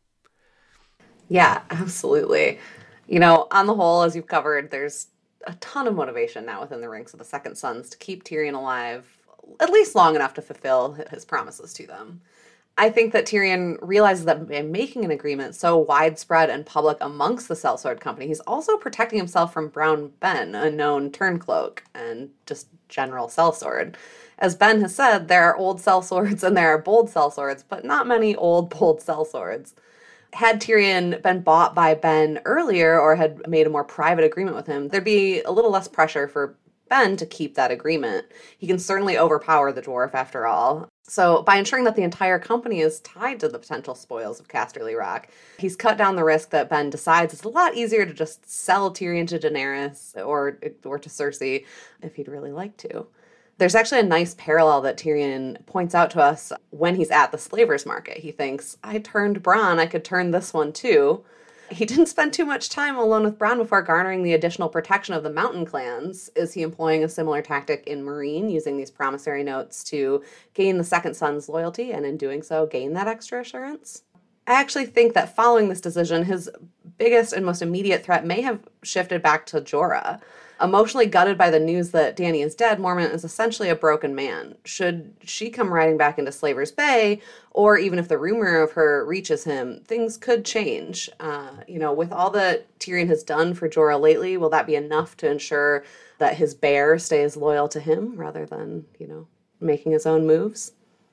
Yeah, absolutely. You know, on the whole, as you've covered, there's a ton of motivation now within the ranks of the Second Sons to keep Tyrion alive, at least long enough to fulfill his promises to them. I think that Tyrion realizes that by making an agreement so widespread and public amongst the Sellsword Company, he's also protecting himself from Brown Ben, a known turncloak and just general sellsword. As Ben has said, there are old sellswords and there are bold sellswords, but not many old, bold sellswords. Had Tyrion been bought by Ben earlier or had made a more private agreement with him, there'd be a little less pressure for Ben to keep that agreement. He can certainly overpower the dwarf after all. So by ensuring that the entire company is tied to the potential spoils of Casterly Rock, he's cut down the risk that Ben decides it's a lot easier to just sell Tyrion to Daenerys or, or to Cersei if he'd really like to. There's actually a nice parallel that Tyrion points out to us when he's at the slavers market. He thinks, I turned Bronn, I could turn this one too. He didn't spend too much time alone with Bronn before garnering the additional protection of the mountain clans. Is he employing a similar tactic in Meereen, using these promissory notes to gain the Second Son's loyalty and in doing so gain that extra assurance? I actually think that following this decision, his biggest and most immediate threat may have shifted back to Jorah. Emotionally gutted by the news that Dany is dead, Mormont is essentially a broken man. Should she come riding back into Slaver's Bay, or even if the rumor of her reaches him, things could change. Uh, you know, with all that Tyrion has done for Jorah lately, will that be enough to ensure that his bear stays loyal to him rather than, you know, making his own moves?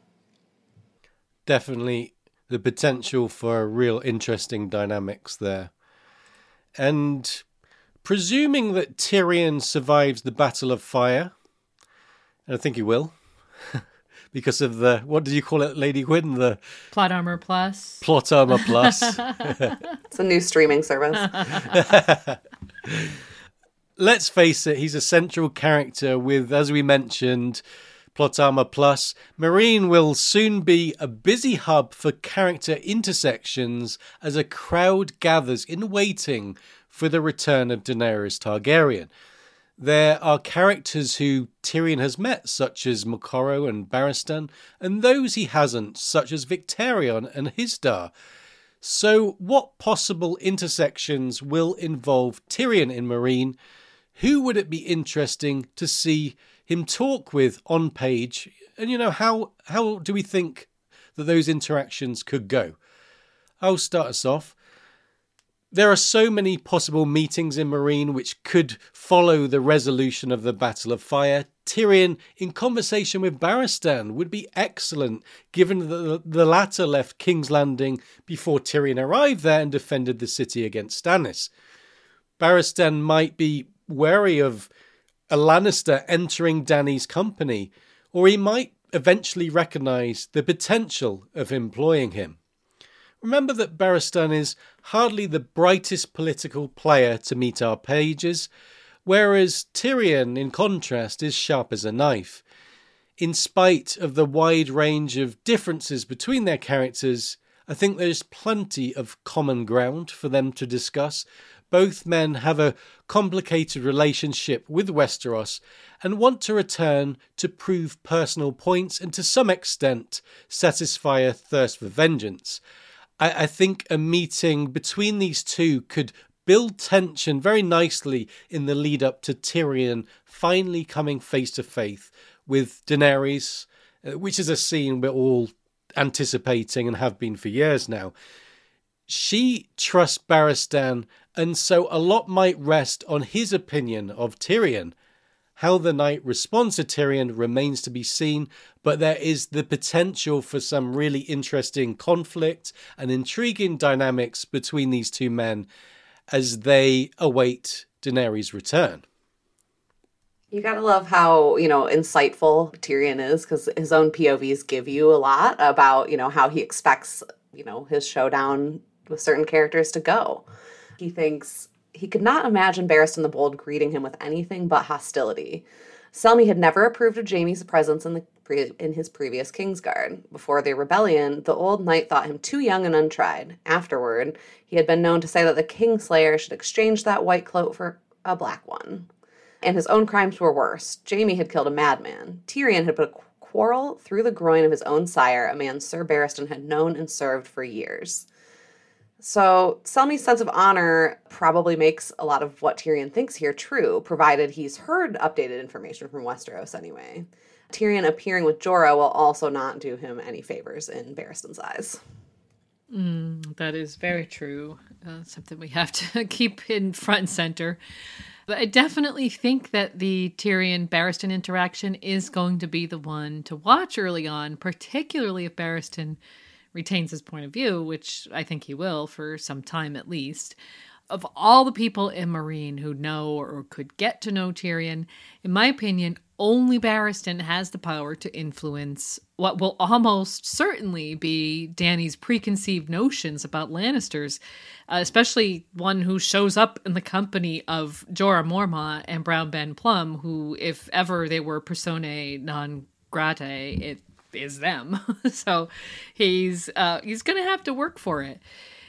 Definitely the potential for real interesting dynamics there. And presuming that Tyrion survives the Battle of Fire, and I think he will, because of the, what did you call it, Lady Gwyn? The Plot Armor Plus. Plot Armor Plus. It's a new streaming service. Let's face it, he's a central character with, as we mentioned, Plot Armor Plus. Meereen will soon be a busy hub for character intersections as a crowd gathers in waiting for the return of Daenerys Targaryen. There are characters who Tyrion has met, such as Moqorro and Barristan, and those he hasn't, such as Victarion and Hizdahr. So what possible intersections will involve Tyrion in Meereen? Who would it be interesting to see him talk with on page? And, you know, how, how do we think that those interactions could go? I'll start us off. There are so many possible meetings in Meereen which could follow the resolution of the Battle of Fire. Tyrion, in conversation with Barristan, would be excellent, given that the latter left King's Landing before Tyrion arrived there and defended the city against Stannis. Barristan might be wary of a Lannister entering Dany's company, or he might eventually recognise the potential of employing him. Remember that Barristan is hardly the brightest political player to meet our pages, whereas Tyrion, in contrast, is sharp as a knife. In spite of the wide range of differences between their characters, I think there's plenty of common ground for them to discuss. Both men have a complicated relationship with Westeros and want to return to prove personal points and to some extent satisfy a thirst for vengeance. I, I think a meeting between these two could build tension very nicely in the lead up to Tyrion finally coming face to face with Daenerys, uh, which is a scene we're all anticipating and have been for years now. She trusts Barristan, and so a lot might rest on his opinion of Tyrion. How the Night responds to Tyrion remains to be seen, but there is the potential for some really interesting conflict and intriguing dynamics between these two men as they await Daenerys' return. You gotta love how, you know, insightful Tyrion is, because his own P O Vs give you a lot about, you know, how he expects, you know, his showdown with certain characters to go. He thinks he could not imagine Barristan the Bold greeting him with anything but hostility. Selmy had never approved of Jaime's presence in the pre- in his previous Kingsguard. Before the rebellion, the old knight thought him too young and untried. Afterward, he had been known to say that the Kingslayer should exchange that white cloak for a black one. And his own crimes were worse. Jaime had killed a madman. Tyrion had put a quarrel through the groin of his own sire, a man Ser Barristan had known and served for years. So Selmy's sense of honor probably makes a lot of what Tyrion thinks here true, provided he's heard updated information from Westeros anyway. Tyrion appearing with Jorah will also not do him any favors in Barristan's eyes. Mm, that is very true. Uh, something we have to keep in front and center. But I definitely think that the Tyrion-Barristan interaction is going to be the one to watch early on, particularly if Barristan retains his point of view, which I think he will for some time at least. Of all the people in Meereen who know or could get to know Tyrion, in my opinion, only Barristan has the power to influence what will almost certainly be Dany's preconceived notions about Lannisters, uh, especially one who shows up in the company of Jorah Mormont and Brown Ben Plum, who, if ever they were personae non gratae, it is them. So he's uh, he's going to have to work for it.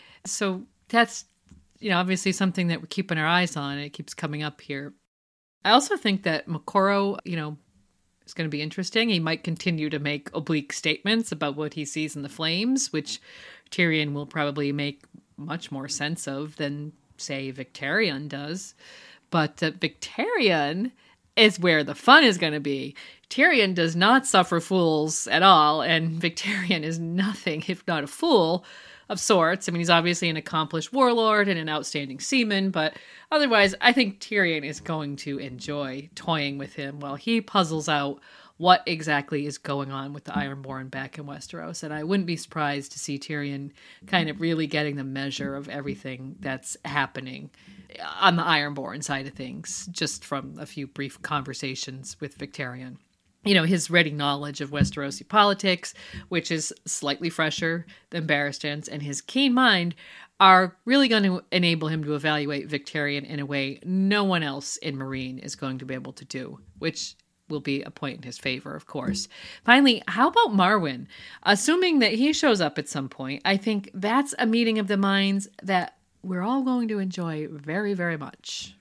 So that's, you know, obviously something that we're keeping our eyes on. It keeps coming up here. I also think that Moqorro, you know, is going to be interesting. He might continue to make oblique statements about what he sees in the flames, which Tyrion will probably make much more sense of than, say, Victarion does. But uh, Victarion is where the fun is going to be. Tyrion does not suffer fools at all, and Victarion is nothing if not a fool of sorts. I mean, he's obviously an accomplished warlord and an outstanding seaman, but otherwise, I think Tyrion is going to enjoy toying with him while he puzzles out what exactly is going on with the Ironborn back in Westeros. And I wouldn't be surprised to see Tyrion kind of really getting the measure of everything that's happening on the Ironborn side of things, just from a few brief conversations with Victarion. You know, his ready knowledge of Westerosi politics, which is slightly fresher than Barristan's, and his keen mind are really going to enable him to evaluate Victarion in a way no one else in Meereen is going to be able to do, which will be a point in his favor, of course. Finally, how about Marwyn? Assuming that he shows up at some point, I think that's a meeting of the minds that we're all going to enjoy very, very much.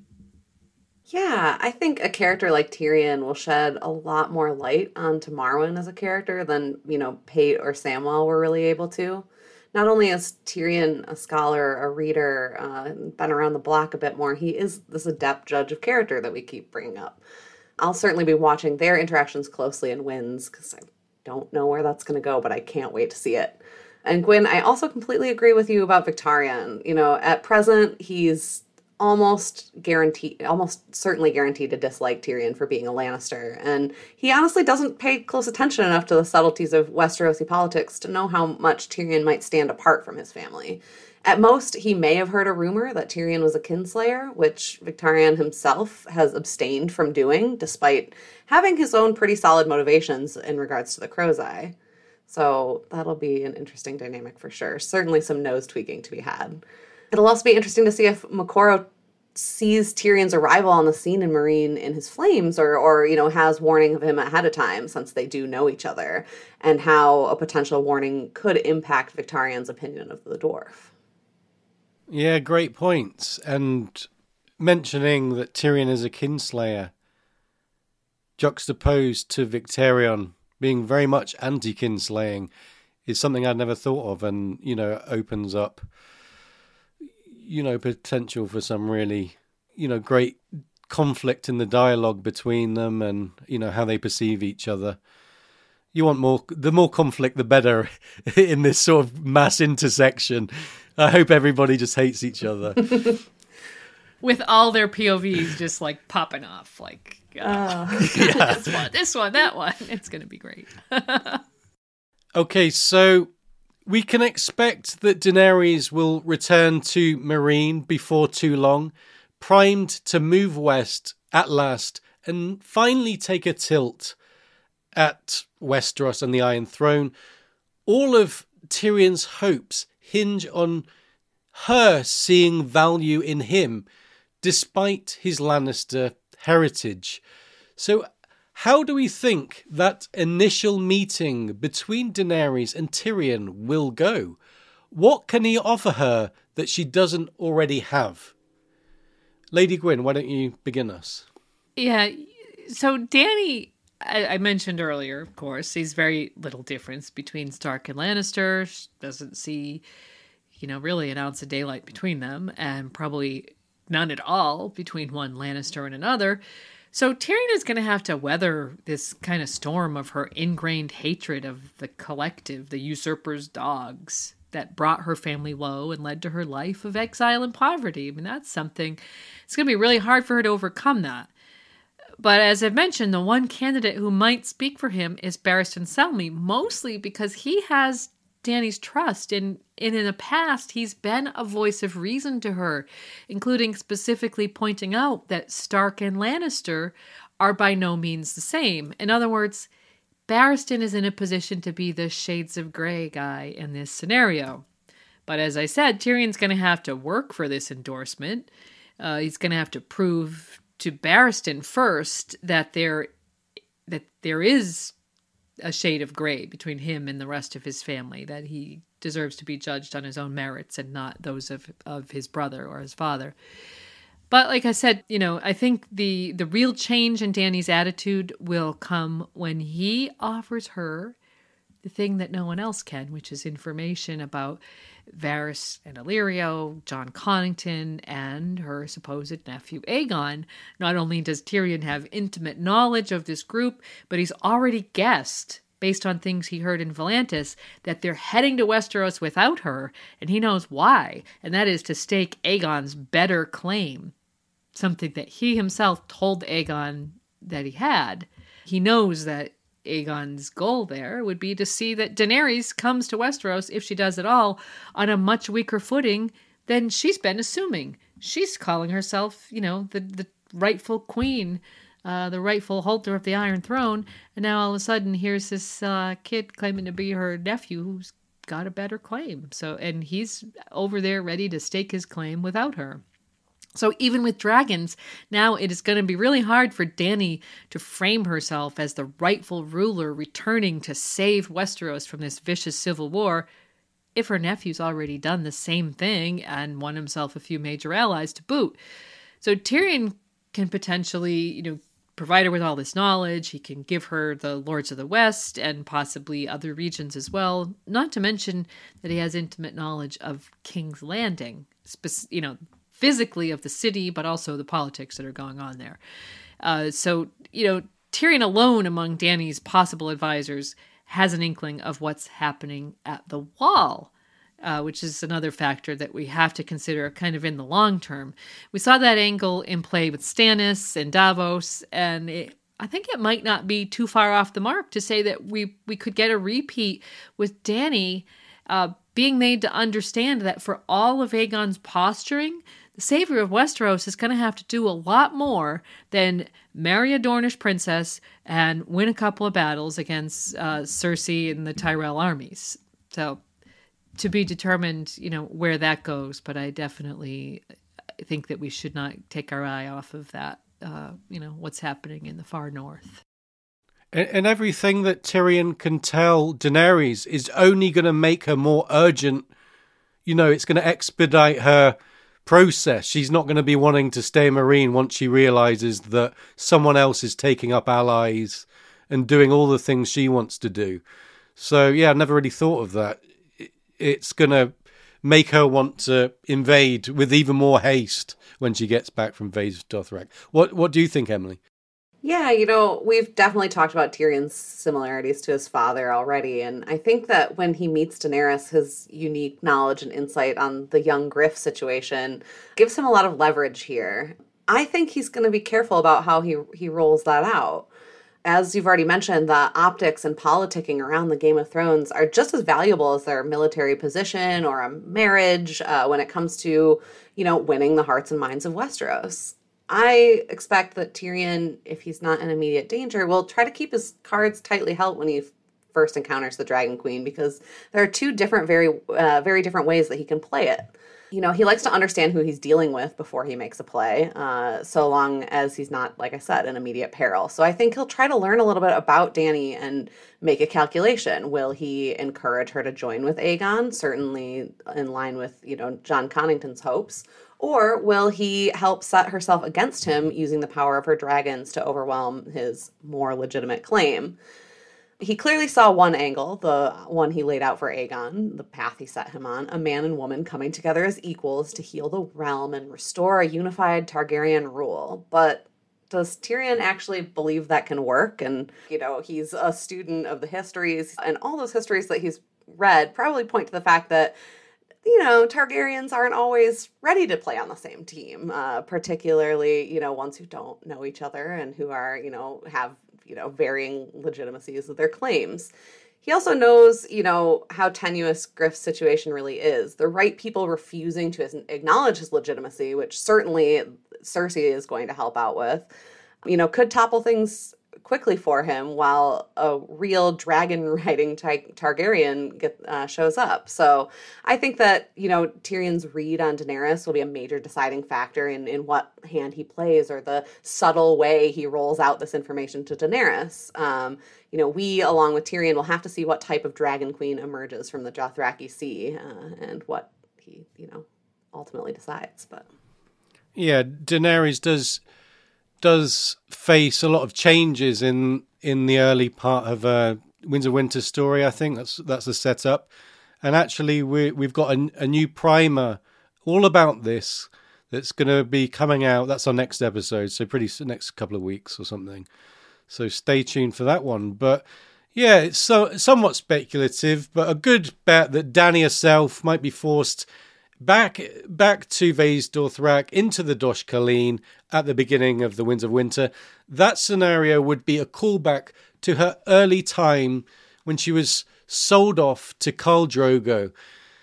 Yeah, I think a character like Tyrion will shed a lot more light onto Marwyn as a character than, you know, Pate or Samwell were really able to. Not only is Tyrion a scholar, a reader, uh, been around the block a bit more, he is this adept judge of character that we keep bringing up. I'll certainly be watching their interactions closely in Winds, because I don't know where that's going to go, but I can't wait to see it. And Gwyn, I also completely agree with you about Victarion. You know, at present, he's almost guaranteed, almost certainly guaranteed to dislike Tyrion for being a Lannister. And he honestly doesn't pay close attention enough to the subtleties of Westerosi politics to know how much Tyrion might stand apart from his family. At most, he may have heard a rumor that Tyrion was a kinslayer, which Victarion himself has abstained from doing, despite having his own pretty solid motivations in regards to the Crow's Eye. So that'll be an interesting dynamic for sure. Certainly some nose tweaking to be had. It'll also be interesting to see if Moqorro sees Tyrion's arrival on the scene in Meereen in his flames, or, or, you know, has warning of him ahead of time, since they do know each other, and how a potential warning could impact Victarion's opinion of the dwarf. Yeah, great points. And mentioning that Tyrion is a kinslayer, juxtaposed to Victarion being very much anti-kinslaying, is something I'd never thought of, and, you know, opens up, you know, potential for some really, you know, great conflict in the dialogue between them, and, you know, how they perceive each other. You want more, the more conflict, the better in this sort of mass intersection. I hope everybody just hates each other. With all their P O Vs just like popping off, like, uh, oh. yeah. this one, this one, that one. It's going to be great. Okay, so we can expect that Daenerys will return to Meereen before too long, primed to move west at last and finally take a tilt at Westeros and the Iron Throne. All of Tyrion's hopes hinge on her seeing value in him, despite his Lannister heritage. So how do we think that initial meeting between Daenerys and Tyrion will go? What can he offer her that she doesn't already have? Lady Gwyn, why don't you begin us? Yeah, so Dany, I, I mentioned earlier, of course, sees very little difference between Stark and Lannister. She doesn't see, you know, really an ounce of daylight between them, and probably none at all between one Lannister and another. So Tyrion is going to have to weather this kind of storm of her ingrained hatred of the collective, the usurper's dogs, that brought her family low and led to her life of exile and poverty. I mean, that's something, it's going to be really hard for her to overcome that. But as I've mentioned, the one candidate who might speak for him is Barristan Selmy, mostly because he has Dany's trust, and, and in the past, he's been a voice of reason to her, including specifically pointing out that Stark and Lannister are by no means the same. In other words, Barristan is in a position to be the shades of gray guy in this scenario. But as I said, Tyrion's going to have to work for this endorsement. Uh, he's going to have to prove to Barristan first that there that there is a shade of gray between him and the rest of his family, that he deserves to be judged on his own merits and not those of, of his brother or his father. But like I said, you know, I think the, the real change in Dany's attitude will come when he offers her the thing that no one else can, which is information about Varys and Illyrio, Jon Connington, and her supposed nephew Aegon. Not only does Tyrion have intimate knowledge of this group, but he's already guessed, based on things he heard in Volantis, that they're heading to Westeros without her, and he knows why, and that is to stake Aegon's better claim, something that he himself told Aegon that he had. He knows that Aegon's goal there would be to see that Daenerys comes to Westeros, if she does at all, on a much weaker footing than she's been assuming. She's calling herself, you know, the, the rightful queen, uh, the rightful holder of the Iron Throne, and now all of a sudden here's this uh, kid claiming to be her nephew who's got a better claim. So, and he's over there ready to stake his claim without her. So even with dragons, now it is going to be really hard for Dany to frame herself as the rightful ruler returning to save Westeros from this vicious civil war, if her nephew's already done the same thing and won himself a few major allies to boot. So Tyrion can potentially, you know, provide her with all this knowledge. He can give her the Lords of the West and possibly other regions as well, not to mention that he has intimate knowledge of King's Landing, you know, physically of the city, but also the politics that are going on there. Uh, so, you know, Tyrion alone among Dany's possible advisors has an inkling of what's happening at the Wall, uh, which is another factor that we have to consider kind of in the long term. We saw that angle in play with Stannis and Davos, and it, I think it might not be too far off the mark to say that we, we could get a repeat with Dany uh, being made to understand that for all of Aegon's posturing, the savior of Westeros is going to have to do a lot more than marry a Dornish princess and win a couple of battles against uh, Cersei and the Tyrell armies. So to be determined, you know, where that goes. But I definitely think that we should not take our eye off of that, uh, you know, what's happening in the far north. And, and everything that Tyrion can tell Daenerys is only going to make her more urgent. You know, it's going to expedite her process. She's not going to be wanting to stay Marine once she realizes that someone else is taking up allies and doing all the things she wants to do. So, yeah, I never really thought of that. It's going to make her want to invade with even more haste when she gets back from Vaes Dothrak. What, what do you think, Emily? Yeah, you know, we've definitely talked about Tyrion's similarities to his father already, and I think that when he meets Daenerys, his unique knowledge and insight on the young Griff situation gives him a lot of leverage here. I think he's going to be careful about how he he rolls that out. As you've already mentioned, the optics and politicking around the Game of Thrones are just as valuable as their military position or a marriage uh, when it comes to, you know, winning the hearts and minds of Westeros. I expect that Tyrion, if he's not in immediate danger, will try to keep his cards tightly held when he first encounters the Dragon Queen, because there are two different, very, uh, very different ways that he can play it. You know, he likes to understand who he's dealing with before he makes a play, uh, so long as he's not, like I said, in immediate peril. So I think he'll try to learn a little bit about Dany and make a calculation. Will he encourage her to join with Aegon, certainly in line with, you know, John Connington's hopes? Or will he help set herself against him using the power of her dragons to overwhelm his more legitimate claim? He clearly saw one angle, the one he laid out for Aegon, the path he set him on, a man and woman coming together as equals to heal the realm and restore a unified Targaryen rule. But does Tyrion actually believe that can work? And, you know, he's a student of the histories, and all those histories that he's read probably point to the fact that, you know, Targaryens aren't always ready to play on the same team, uh, particularly, you know, ones who don't know each other and who are, you know, have you know, varying legitimacies of their claims. He also knows, you know, how tenuous Griff's situation really is. The right people refusing to acknowledge his legitimacy, which certainly Cersei is going to help out with, you know, could topple things quickly for him while a real dragon-riding Ty- Targaryen get, uh, shows up. So I think that, you know, Tyrion's read on Daenerys will be a major deciding factor in, in what hand he plays or the subtle way he rolls out this information to Daenerys. Um, you know, we, along with Tyrion, will have to see what type of Dragon Queen emerges from the Dothraki Sea uh, and what he, you know, ultimately decides. But yeah, Daenerys does... does face a lot of changes in in the early part of uh, Winds of Winter story. I think that's that's the setup, and actually we we've got a, a new primer all about this that's going to be coming out. That's our next episode, so pretty next couple of weeks or something. So stay tuned for that one. But yeah, it's so somewhat speculative, but a good bet that Dany herself might be forced Back back to Vaes Dothrak into the Dosh Khaleen at the beginning of the Winds of Winter. That scenario would be a callback to her early time when she was sold off to Khal Drogo.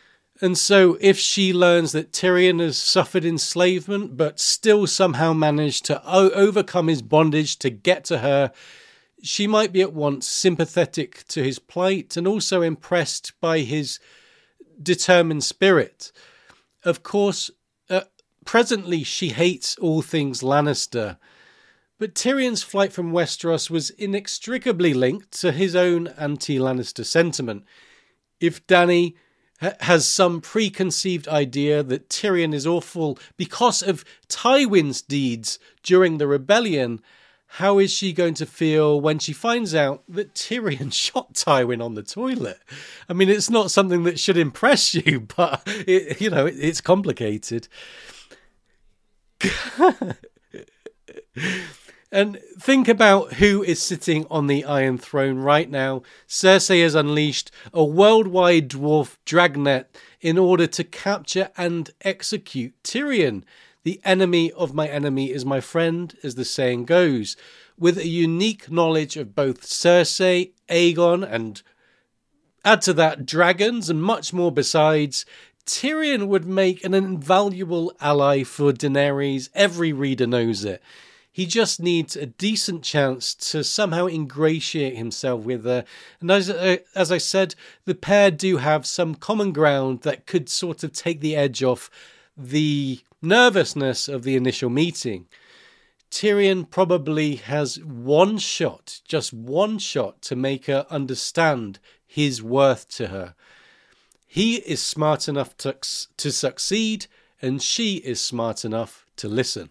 And so if she learns that Tyrion has suffered enslavement but still somehow managed to o- overcome his bondage to get to her, she might be at once sympathetic to his plight and also impressed by his determined spirit. Of course, uh, presently she hates all things Lannister, but Tyrion's flight from Westeros was inextricably linked to his own anti-Lannister sentiment. If Dany ha- has some preconceived idea that Tyrion is awful because of Tywin's deeds during the rebellion, how is she going to feel when she finds out that Tyrion shot Tywin on the toilet? I mean, it's not something that should impress you, but, it, you know, it, it's complicated. And think about who is sitting on the Iron Throne right now. Cersei has unleashed a worldwide dwarf dragnet in order to capture and execute Tyrion. The enemy of my enemy is my friend, as the saying goes. With a unique knowledge of both Cersei, Aegon, and add to that dragons and much more besides, Tyrion would make an invaluable ally for Daenerys. Every reader knows it. He just needs a decent chance to somehow ingratiate himself with her. And as, uh, as I said, the pair do have some common ground that could sort of take the edge off the nervousness of the initial meeting. Tyrion probably has one shot, just one shot, to make her understand his worth to her. He is smart enough to, to succeed, and she is smart enough to listen.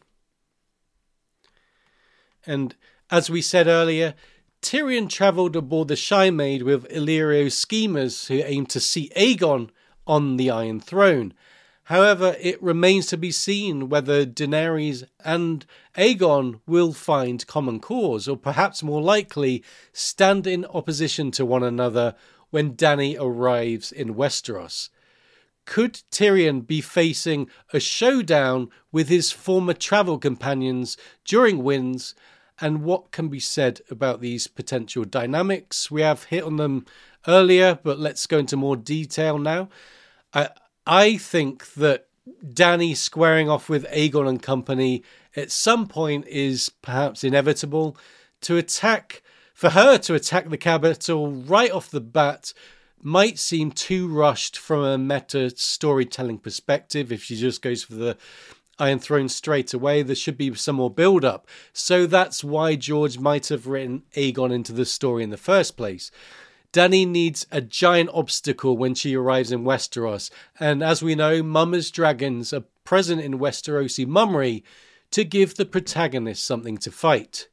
And as we said earlier, Tyrion travelled aboard the Shy Maid with Illyrio's schemers who aimed to seat Aegon on the Iron Throne. However, it remains to be seen whether Daenerys and Aegon will find common cause, or perhaps more likely, stand in opposition to one another when Dany arrives in Westeros. Could Tyrion be facing a showdown with his former travel companions during Winds? And what can be said about these potential dynamics? We have hit on them earlier, but let's go into more detail now. I I think that Dany squaring off with Aegon and company at some point is perhaps inevitable. To attack, for her to attack the capital right off the bat might seem too rushed from a meta storytelling perspective. If she just goes for the Iron Throne straight away, there should be some more build up. So that's why George might have written Aegon into the story in the first place. Dany needs a giant obstacle when she arrives in Westeros, and as we know, Mummer's dragons are present in Westerosi mummery to give the protagonist something to fight.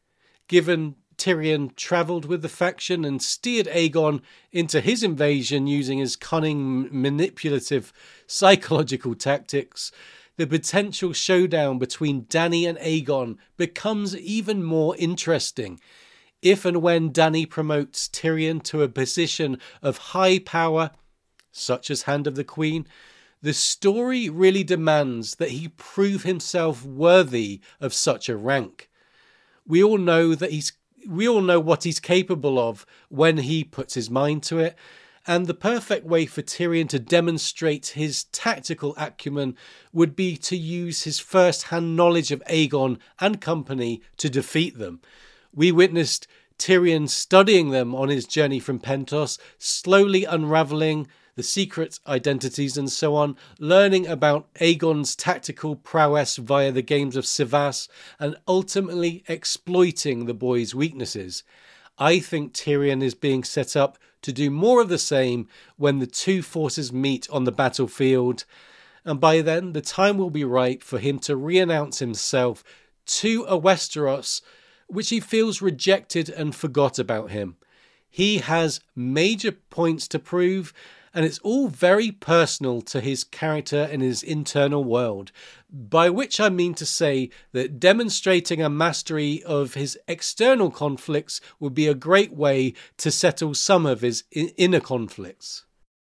Given Tyrion travelled with the faction and steered Aegon into his invasion using his cunning, manipulative, psychological tactics, the potential showdown between Dany and Aegon becomes even more interesting. If and when Dany promotes Tyrion to a position of high power, such as Hand of the Queen, the story really demands that he prove himself worthy of such a rank. We all know that he's we all know what he's capable of when he puts his mind to it, and the perfect way for Tyrion to demonstrate his tactical acumen would be to use his first-hand knowledge of Aegon and company to defeat them. We witnessed Tyrion studying them on his journey from Pentos, slowly unravelling the secret identities and so on, learning about Aegon's tactical prowess via the games of Sivas, and ultimately exploiting the boy's weaknesses. I think Tyrion is being set up to do more of the same when the two forces meet on the battlefield, and by then the time will be right for him to re-announce himself to a Westeros which he feels rejected and forgot about him. He has major points to prove, and it's all very personal to his character and his internal world, by which I mean to say that demonstrating a mastery of his external conflicts would be a great way to settle some of his inner conflicts.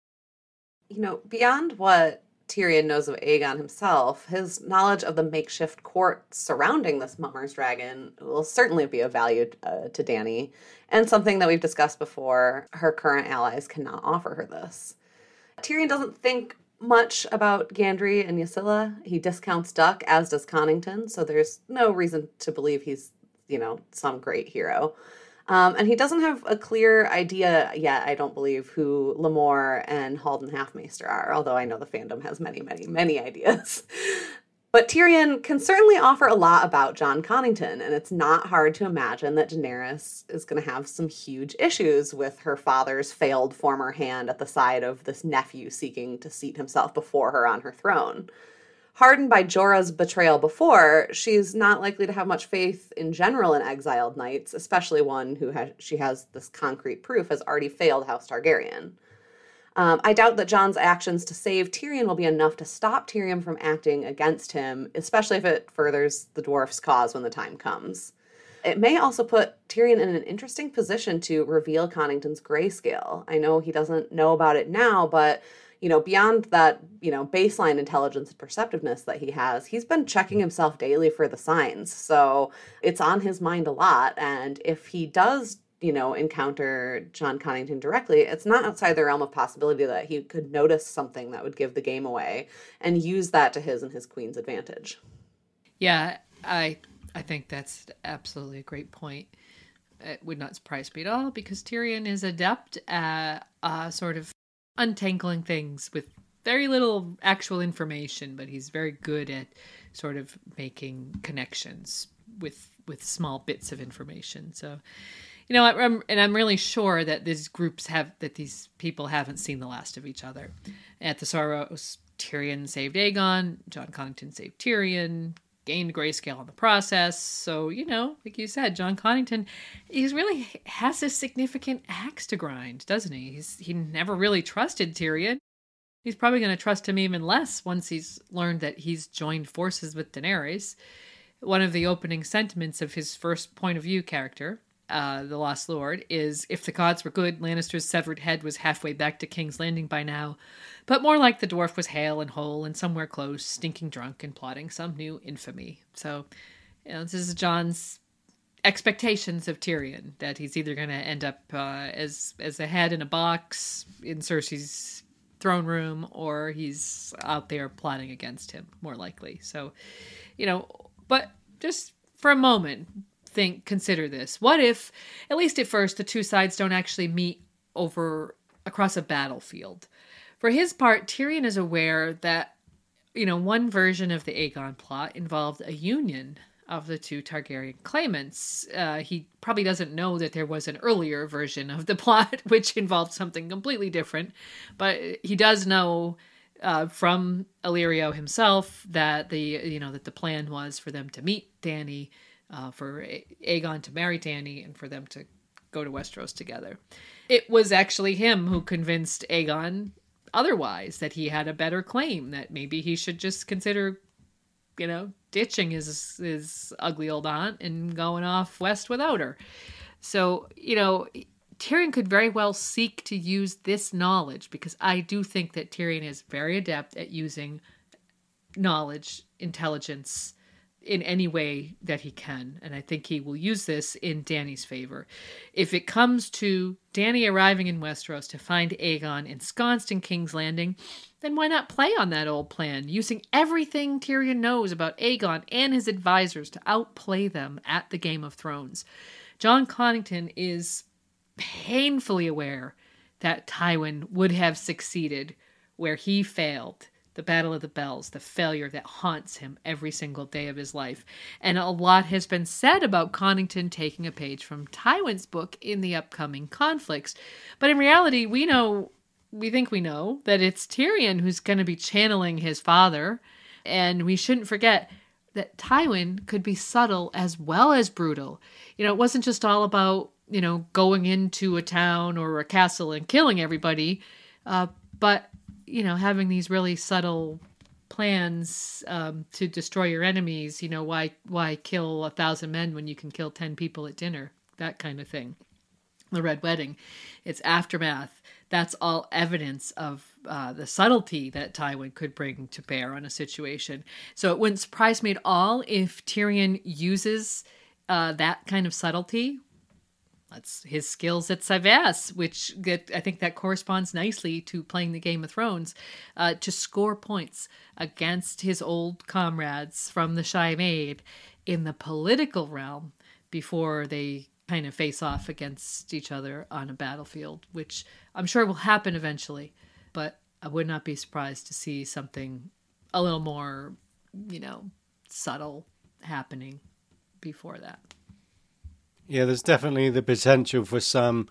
You know, beyond what Tyrion knows of Aegon himself, his knowledge of the makeshift court surrounding this Mummer's dragon will certainly be of value uh, to Dany, and something that we've discussed before. Her current allies cannot offer her this. Tyrion doesn't think much about Gendry and Ysilla. He discounts Duck, as does Connington, so there's no reason to believe he's, you know, some great hero. Um, and he doesn't have a clear idea yet, I don't believe, who Lemore and Halden Halfmaester are, although I know the fandom has many, many, many ideas. But Tyrion can certainly offer a lot about Jon Connington, and it's not hard to imagine that Daenerys is going to have some huge issues with her father's failed former hand at the side of this nephew seeking to seat himself before her on her throne. Hardened by Jorah's betrayal before, she's not likely to have much faith in general in exiled knights, especially one who has, she has this concrete proof has already failed House Targaryen. Um, I doubt that Jon's actions to save Tyrion will be enough to stop Tyrion from acting against him, especially if it furthers the dwarf's cause when the time comes. It may also put Tyrion in an interesting position to reveal Connington's grayscale. I know he doesn't know about it now, but you know, beyond that, you know, baseline intelligence and perceptiveness that he has, he's been checking himself daily for the signs. So it's on his mind a lot. And if he does, you know, encounter Jon Connington directly, it's not outside the realm of possibility that he could notice something that would give the game away and use that to his and his queen's advantage. Yeah, I I think that's absolutely a great point. It would not surprise me at all, because Tyrion is adept at uh, sort of untangling things with very little actual information, but he's very good at sort of making connections with with small bits of information. So, you know, I'm, and I'm really sure that these groups have, that these people haven't seen the last of each other. At the Soros, Tyrion saved Aegon, Jon Connington saved Tyrion, gained grayscale in the process. So, you know, like you said, Jon Connington, he's really has a significant axe to grind, doesn't he? He's, he never really trusted Tyrion. He's probably going to trust him even less once he's learned that he's joined forces with Daenerys. One of the opening sentiments of his first point of view character, uh, the Lost Lord, is, if the gods were good, Lannister's severed head was halfway back to King's Landing by now, but more like the dwarf was hale and whole and somewhere close, stinking drunk and plotting some new infamy. So, you know, this is Jon's expectations of Tyrion, that he's either going to end up uh, as as a head in a box in Cersei's throne room or he's out there plotting against him, more likely. So, you know, but just for a moment, think, consider this. What if, at least at first, the two sides don't actually meet over across a battlefield? For his part, Tyrion is aware that, you know, one version of the Aegon plot involved a union of the two Targaryen claimants. Uh, he probably doesn't know that there was an earlier version of the plot, which involved something completely different. But he does know uh, from Illyrio himself that the, you know, that the plan was for them to meet Dany, uh, for Aegon to marry Dany, and for them to go to Westeros together. It was actually him who convinced Aegon otherwise, that he had a better claim, that maybe he should just consider, you know, ditching his his ugly old aunt and going off west without her. So, you know, Tyrion could very well seek to use this knowledge, because I do think that Tyrion is very adept at using knowledge, intelligence, in any way that he can. And I think he will use this in Dany's favor. If it comes to Dany arriving in Westeros to find Aegon ensconced in King's Landing, then why not play on that old plan, using everything Tyrion knows about Aegon and his advisors to outplay them at the Game of Thrones. Jon Connington is painfully aware that Tywin would have succeeded where he failed. The Battle of the Bells, the failure that haunts him every single day of his life. And a lot has been said about Connington taking a page from Tywin's book in the upcoming conflicts. But in reality, we know, we think we know, that it's Tyrion who's going to be channeling his father. And we shouldn't forget that Tywin could be subtle as well as brutal. You know, it wasn't just all about, you know, going into a town or a castle and killing everybody, uh, but you know, having these really subtle plans um, to destroy your enemies. You know, why why kill a thousand men when you can kill ten people at dinner? That kind of thing. The Red Wedding, its aftermath. That's all evidence of uh, the subtlety that Tywin could bring to bear on a situation. So it wouldn't surprise me at all if Tyrion uses uh, that kind of subtlety. That's his skills at Savas, which get, I think that corresponds nicely to playing the Game of Thrones, uh, to score points against his old comrades from the Shy Maid in the political realm before they kind of face off against each other on a battlefield, which I'm sure will happen eventually. But I would not be surprised to see something a little more, you know, subtle happening before that. Yeah, there's definitely the potential for some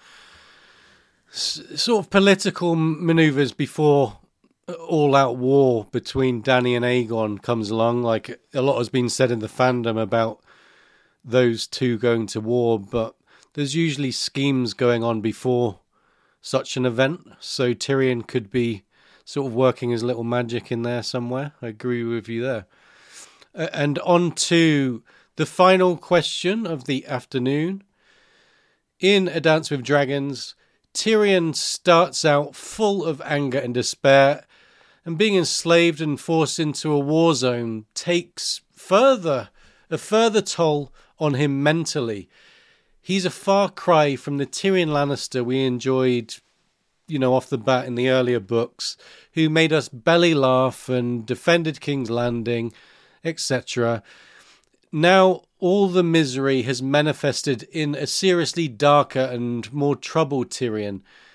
s- sort of political maneuvers before all-out war between Dany and Aegon comes along. Like, a lot has been said in the fandom about those two going to war, but there's usually schemes going on before such an event. So Tyrion could be sort of working his little magic in there somewhere. I agree with you there. Uh, and on to the final question of the afternoon. In A Dance with Dragons, Tyrion starts out full of anger and despair, and being enslaved and forced into a war zone takes further a further toll on him mentally. He's a far cry from the Tyrion Lannister we enjoyed, you know, off the bat in the earlier books, who made us belly laugh and defended King's Landing, et cetera. Now all the misery has manifested in a seriously darker and more troubled Tyrion.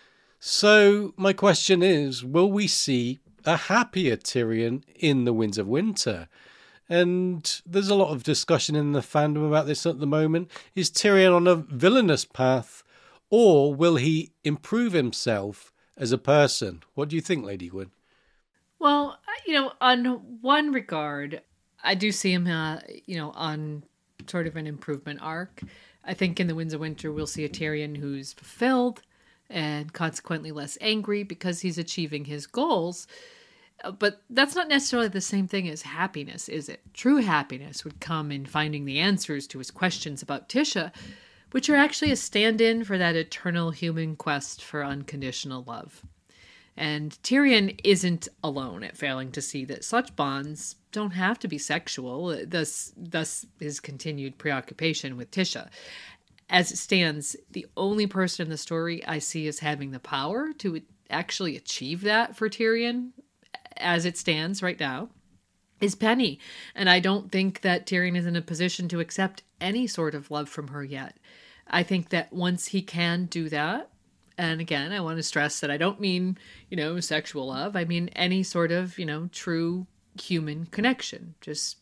So my question is, will we see a happier Tyrion in The Winds of Winter? And there's a lot of discussion in the fandom about this at the moment. Is Tyrion on a villainous path, or will he improve himself as a person? What do you think, Lady Gwyn? Well, you know, on one regard, I do see him, uh, you know, on sort of an improvement arc. I think in The Winds of Winter, we'll see a Tyrion who's fulfilled and consequently less angry because he's achieving his goals. But that's not necessarily the same thing as happiness, is it? True happiness would come in finding the answers to his questions about Tisha, which are actually a stand-in for that eternal human quest for unconditional love. And Tyrion isn't alone at failing to see that such bonds don't have to be sexual, thus, thus his continued preoccupation with Tisha. As it stands, the only person in the story I see as having the power to actually achieve that for Tyrion as it stands right now is Penny. And I don't think that Tyrion is in a position to accept any sort of love from her yet. I think that once he can do that, and again, I want to stress that I don't mean, you know, sexual love. I mean any sort of, you know, true human connection. Just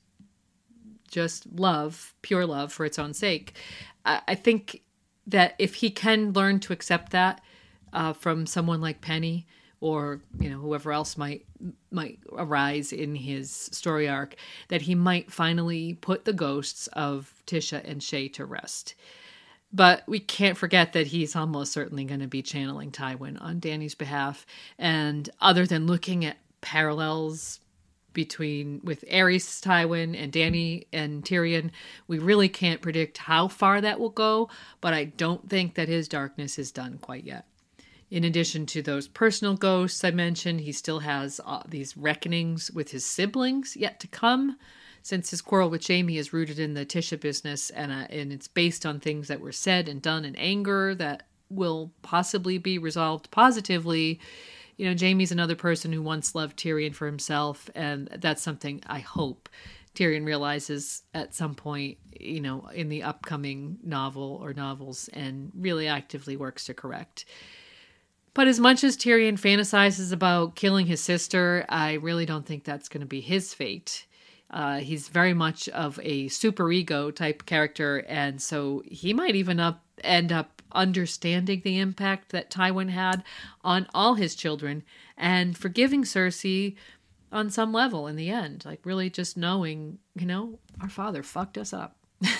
just love, pure love for its own sake. I, I think that if he can learn to accept that uh, from someone like Penny, or, you know, whoever else might might arise in his story arc, that he might finally put the ghosts of Tisha and Shay to rest. But we can't forget that he's almost certainly going to be channeling Tywin on Dany's behalf. And other than looking at parallels between with Aerys Tywin and Dany and Tyrion, we really can't predict how far that will go. But I don't think that his darkness is done quite yet. In addition to those personal ghosts I mentioned, he still has uh, these reckonings with his siblings yet to come, since his quarrel with Jaime is rooted in the Tisha business, and uh, and it's based on things that were said and done in anger that will possibly be resolved positively. You know, Jaime's another person who once loved Tyrion for himself, and that's something I hope Tyrion realizes at some point, you know, in the upcoming novel or novels, and really actively works to correct. But as much as Tyrion fantasizes about killing his sister, I really don't think that's going to be his fate. Uh, he's very much of a superego type character, and so he might even up end up understanding the impact that Tywin had on all his children and forgiving Cersei on some level in the end. Like, really just knowing, you know, our father fucked us up.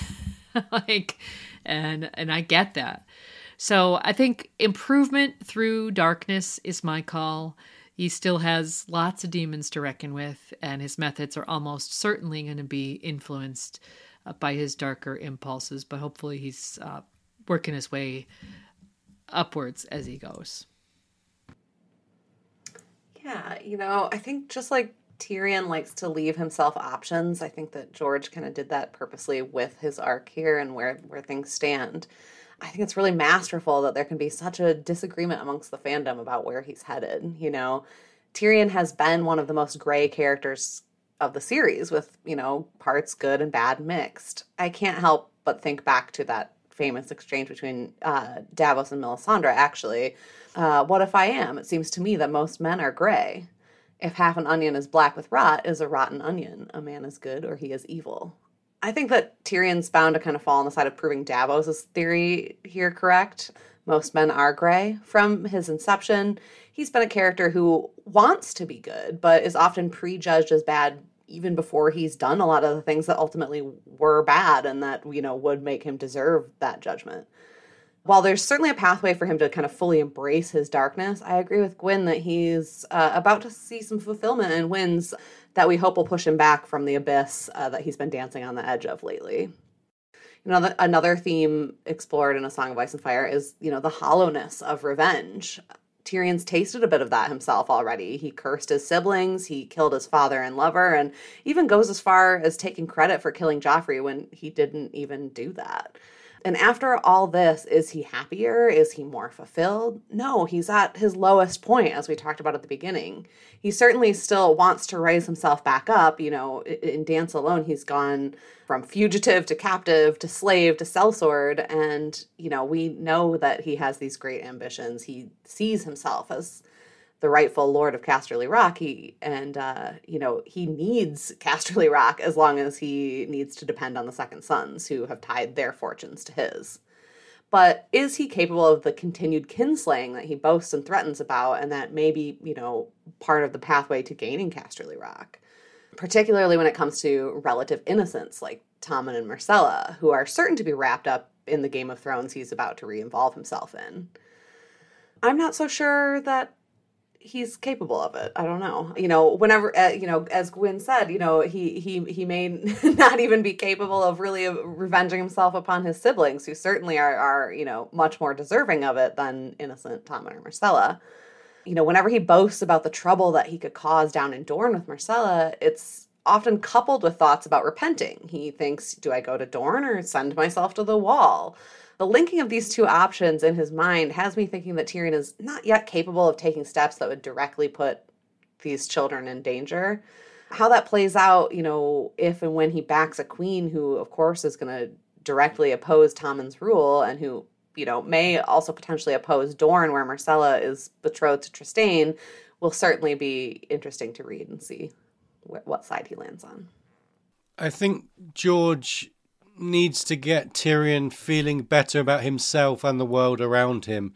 like, and and I get that. So I think improvement through darkness is my call. He still has lots of demons to reckon with, and his methods are almost certainly going to be influenced uh, by his darker impulses, but hopefully he's uh, working his way upwards as he goes. Yeah, you know, I think just like Tyrion likes to leave himself options, I think that George kind of did that purposely with his arc here and where, where things stand. I think it's really masterful that there can be such a disagreement amongst the fandom about where he's headed. You know, Tyrion has been one of the most gray characters of the series, with, you know, parts good and bad mixed. I can't help but think back to that famous exchange between uh, Davos and Melisandre, actually. Uh, what if I am? It seems to me that most men are gray. If half an onion is black with rot, is a rotten onion. A man is good or he is evil. I think that Tyrion's bound to kind of fall on the side of proving Davos' theory here correct. Most men are gray. From his inception, he's been a character who wants to be good, but is often prejudged as bad even before he's done a lot of the things that ultimately were bad and that, you know, would make him deserve that judgment. While there's certainly a pathway for him to kind of fully embrace his darkness, I agree with Gwyn that he's uh, about to see some fulfillment and wins that we hope will push him back from the abyss uh, that he's been dancing on the edge of lately. You know, the, another theme explored in A Song of Ice and Fire is, you know, the hollowness of revenge. Tyrion's tasted a bit of that himself already. He cursed his siblings, he killed his father and lover, and even goes as far as taking credit for killing Joffrey when he didn't even do that. And after all this, is he happier? Is he more fulfilled? No, he's at his lowest point, as we talked about at the beginning. He certainly still wants to raise himself back up. You know, in Dance alone, he's gone from fugitive to captive to slave to sellsword. And, you know, we know that he has these great ambitions. He sees himself as the rightful lord of Casterly Rock. He, and, uh, you know, he needs Casterly Rock as long as he needs to depend on the Second Sons, who have tied their fortunes to his. But is he capable of the continued kinslaying that he boasts and threatens about, and that may be, you know, part of the pathway to gaining Casterly Rock? Particularly when it comes to relative innocents like Tommen and Myrcella, who are certain to be wrapped up in the Game of Thrones he's about to re-involve himself in. I'm not so sure that he's capable of it. I don't know. You know, whenever, uh, you know, as Gwyn said, you know, he he he may not even be capable of really revenging himself upon his siblings, who certainly are, are you know, much more deserving of it than innocent Tommen or Myrcella. You know, whenever he boasts about the trouble that he could cause down in Dorne with Myrcella, it's often coupled with thoughts about repenting. He thinks, do I go to Dorne or send myself to the Wall? The linking of these two options in his mind has me thinking that Tyrion is not yet capable of taking steps that would directly put these children in danger. How that plays out, you know, if and when he backs a queen who, of course, is going to directly oppose Tommen's rule and who, you know, may also potentially oppose Dorne, where Myrcella is betrothed to Trystane, will certainly be interesting to read and see wh- what side he lands on. I think George needs to get Tyrion feeling better about himself and the world around him.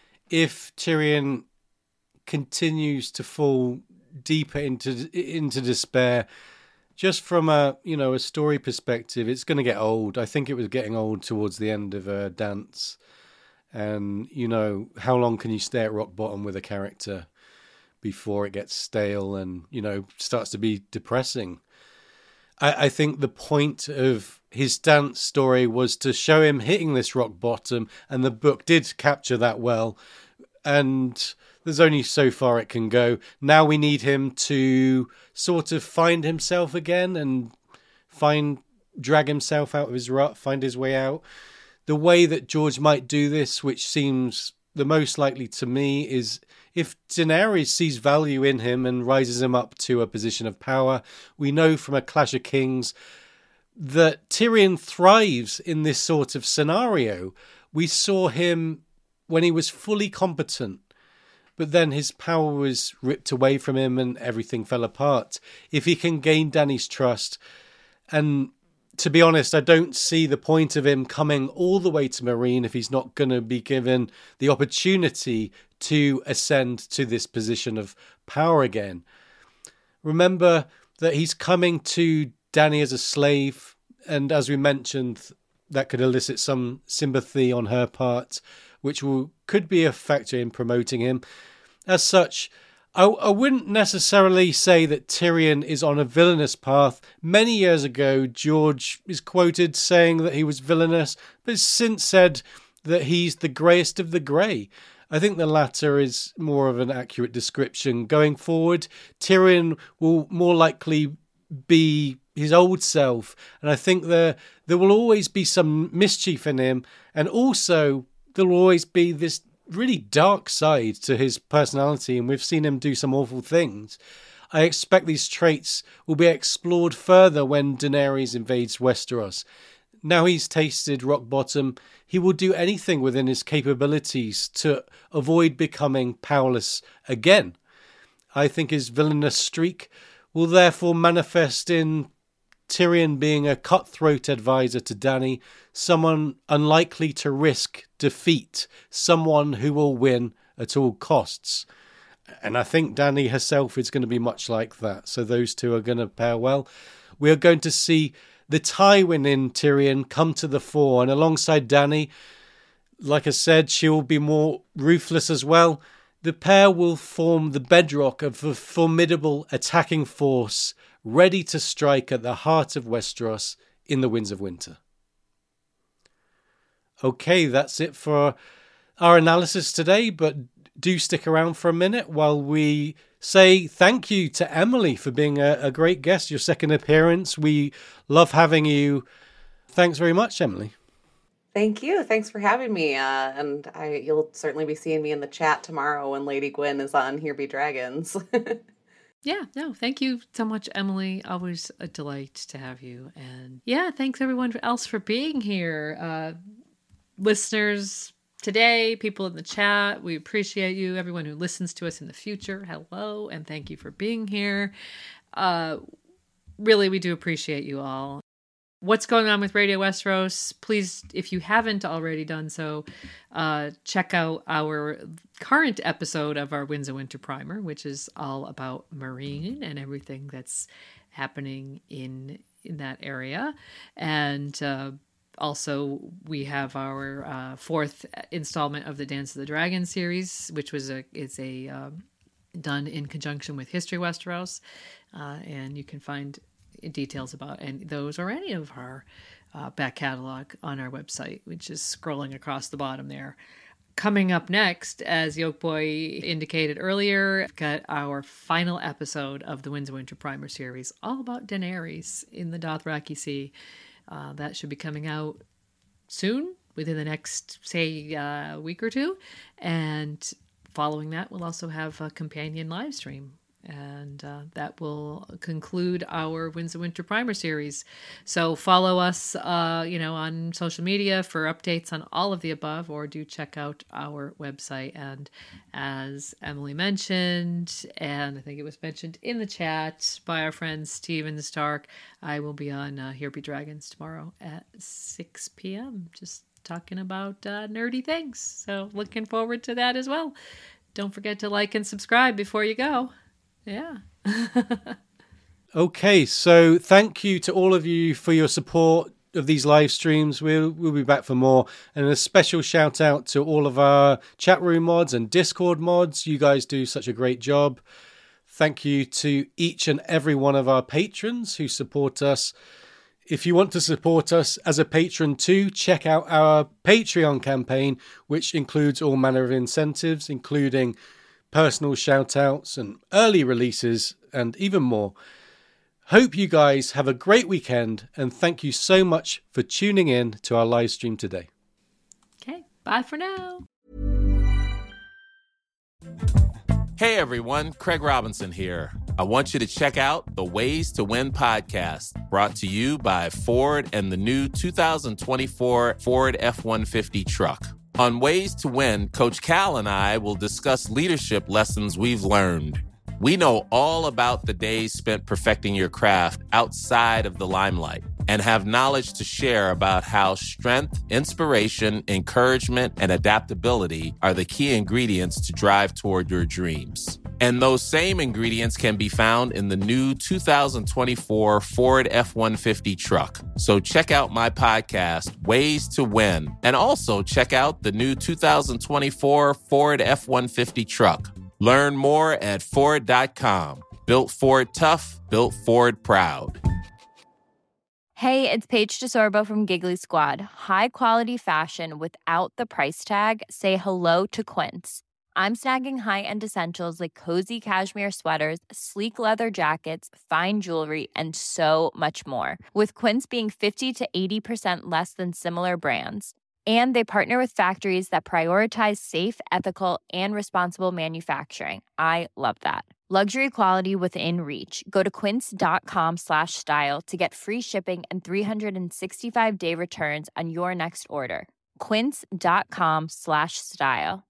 If Tyrion continues to fall deeper into into despair, just from a you know a story perspective, it's going to get old. I think it was getting old towards the end of uh, Dance, and you know how long can you stay at rock bottom with a character before it gets stale and you know starts to be depressing. I, I think the point of his Dance story was to show him hitting this rock bottom, and the book did capture that well. And there's only so far it can go. Now we need him to sort of find himself again and find, drag himself out of his rut, find his way out. The way that George might do this, which seems the most likely to me, is if Daenerys sees value in him and rises him up to a position of power. We know from A Clash of Kings that Tyrion thrives in this sort of scenario. We saw him when he was fully competent, but then his power was ripped away from him and everything fell apart. If he can gain Dany's trust, and to be honest, I don't see the point of him coming all the way to Meereen if he's not going to be given the opportunity to ascend to this position of power again. Remember that he's coming to Dany as a slave, and as we mentioned, that could elicit some sympathy on her part, which will could be a factor in promoting him. As such, I, I wouldn't necessarily say that Tyrion is on a villainous path. Many years ago, George is quoted saying that he was villainous, but has since said that he's the greyest of the grey. I think the latter is more of an accurate description. Going forward, Tyrion will more likely be his old self, and I think there there will always be some mischief in him, and also there will always be this really dark side to his personality, and we've seen him do some awful things. I expect these traits will be explored further when Daenerys invades Westeros. Now he's tasted rock bottom, he will do anything within his capabilities to avoid becoming powerless again. I think his villainous streak will therefore manifest in Tyrion being a cutthroat advisor to Dany, someone unlikely to risk defeat, someone who will win at all costs. And I think Dany herself is going to be much like that. So those two are going to pair well. We are going to see the Tywin in Tyrion come to the fore, and alongside Dany, like I said, she will be more ruthless as well. The pair will form the bedrock of a formidable attacking force ready to strike at the heart of Westeros in the Winds of Winter. Okay, that's it for our analysis today, but do stick around for a minute while we say thank you to Emily for being a, a great guest, your second appearance. We love having you. Thanks very much, Emily. Thank you. Thanks for having me. Uh, and I, you'll certainly be seeing me in the chat tomorrow when Lady Gwyn is on Here Be Dragons. Yeah, no, thank you so much, Emily. Always a delight to have you. And yeah, thanks everyone else for being here. Uh, listeners today, people in the chat, we appreciate you. Everyone who listens to us in the future, hello, and thank you for being here. Uh, really, we do appreciate you all. What's going on with Radio Westeros? Please, if you haven't already done so, uh, check out our current episode of our Winds of Winter Primer, which is all about Meereen and everything that's happening in in that area. And uh, also, we have our uh, fourth installment of the Dance of the Dragon series, which was a is a um, done in conjunction with History Westeros, uh, and you can find details about and those or any of our uh, back catalog on our website, which is scrolling across the bottom there. Coming up next, as Yolkboy indicated earlier, we've got our final episode of the Winds of Winter Primer series, all about Daenerys in the Dothraki Sea. Uh, that should be coming out soon, within the next, say, uh, week or two. And following that, we'll also have a companion live stream. And uh, that will conclude our Winds of Winter Primer series. So follow us, uh, you know, on social media for updates on all of the above, or do check out our website. And as Emily mentioned, and I think it was mentioned in the chat by our friend Steven Stark, I will be on uh, Here Be Dragons tomorrow at six p.m. just talking about uh, nerdy things. So looking forward to that as well. Don't forget to like and subscribe before you go. Yeah. Okay, so thank you to all of you for your support of these live streams. We'll, we'll be back for more. And a special shout out to all of our chat room mods and Discord mods. You guys do such a great job. Thank you to each and every one of our patrons who support us. If you want to support us as a patron too, check out our Patreon campaign, which includes all manner of incentives, including personal shout-outs and early releases and even more. Hope you guys have a great weekend, and thank you so much for tuning in to our live stream today. Okay, bye for now. Hey everyone, Craig Robinson here. I want you to check out the Ways to Win podcast, brought to you by Ford and the new two thousand twenty-four Ford F one fifty truck. On Ways to Win, Coach Cal and I will discuss leadership lessons we've learned. We know all about the days spent perfecting your craft outside of the limelight and have knowledge to share about how strength, inspiration, encouragement, and adaptability are the key ingredients to drive toward your dreams. And those same ingredients can be found in the new two thousand twenty-four Ford F one fifty truck. So check out my podcast, Ways to Win, and also check out the new two thousand twenty-four Ford F one fifty truck. Learn more at Ford dot com. Built Ford tough, built Ford proud. Hey, it's Paige DeSorbo from Giggly Squad. High quality fashion without the price tag. Say hello to Quince. I'm snagging high-end essentials like cozy cashmere sweaters, sleek leather jackets, fine jewelry, and so much more. With Quince being fifty to eighty percent less than similar brands. And they partner with factories that prioritize safe, ethical, and responsible manufacturing. I love that. Luxury quality within reach. Go to quince.com slash style to get free shipping and three sixty-five day returns on your next order. Quince.com slash style.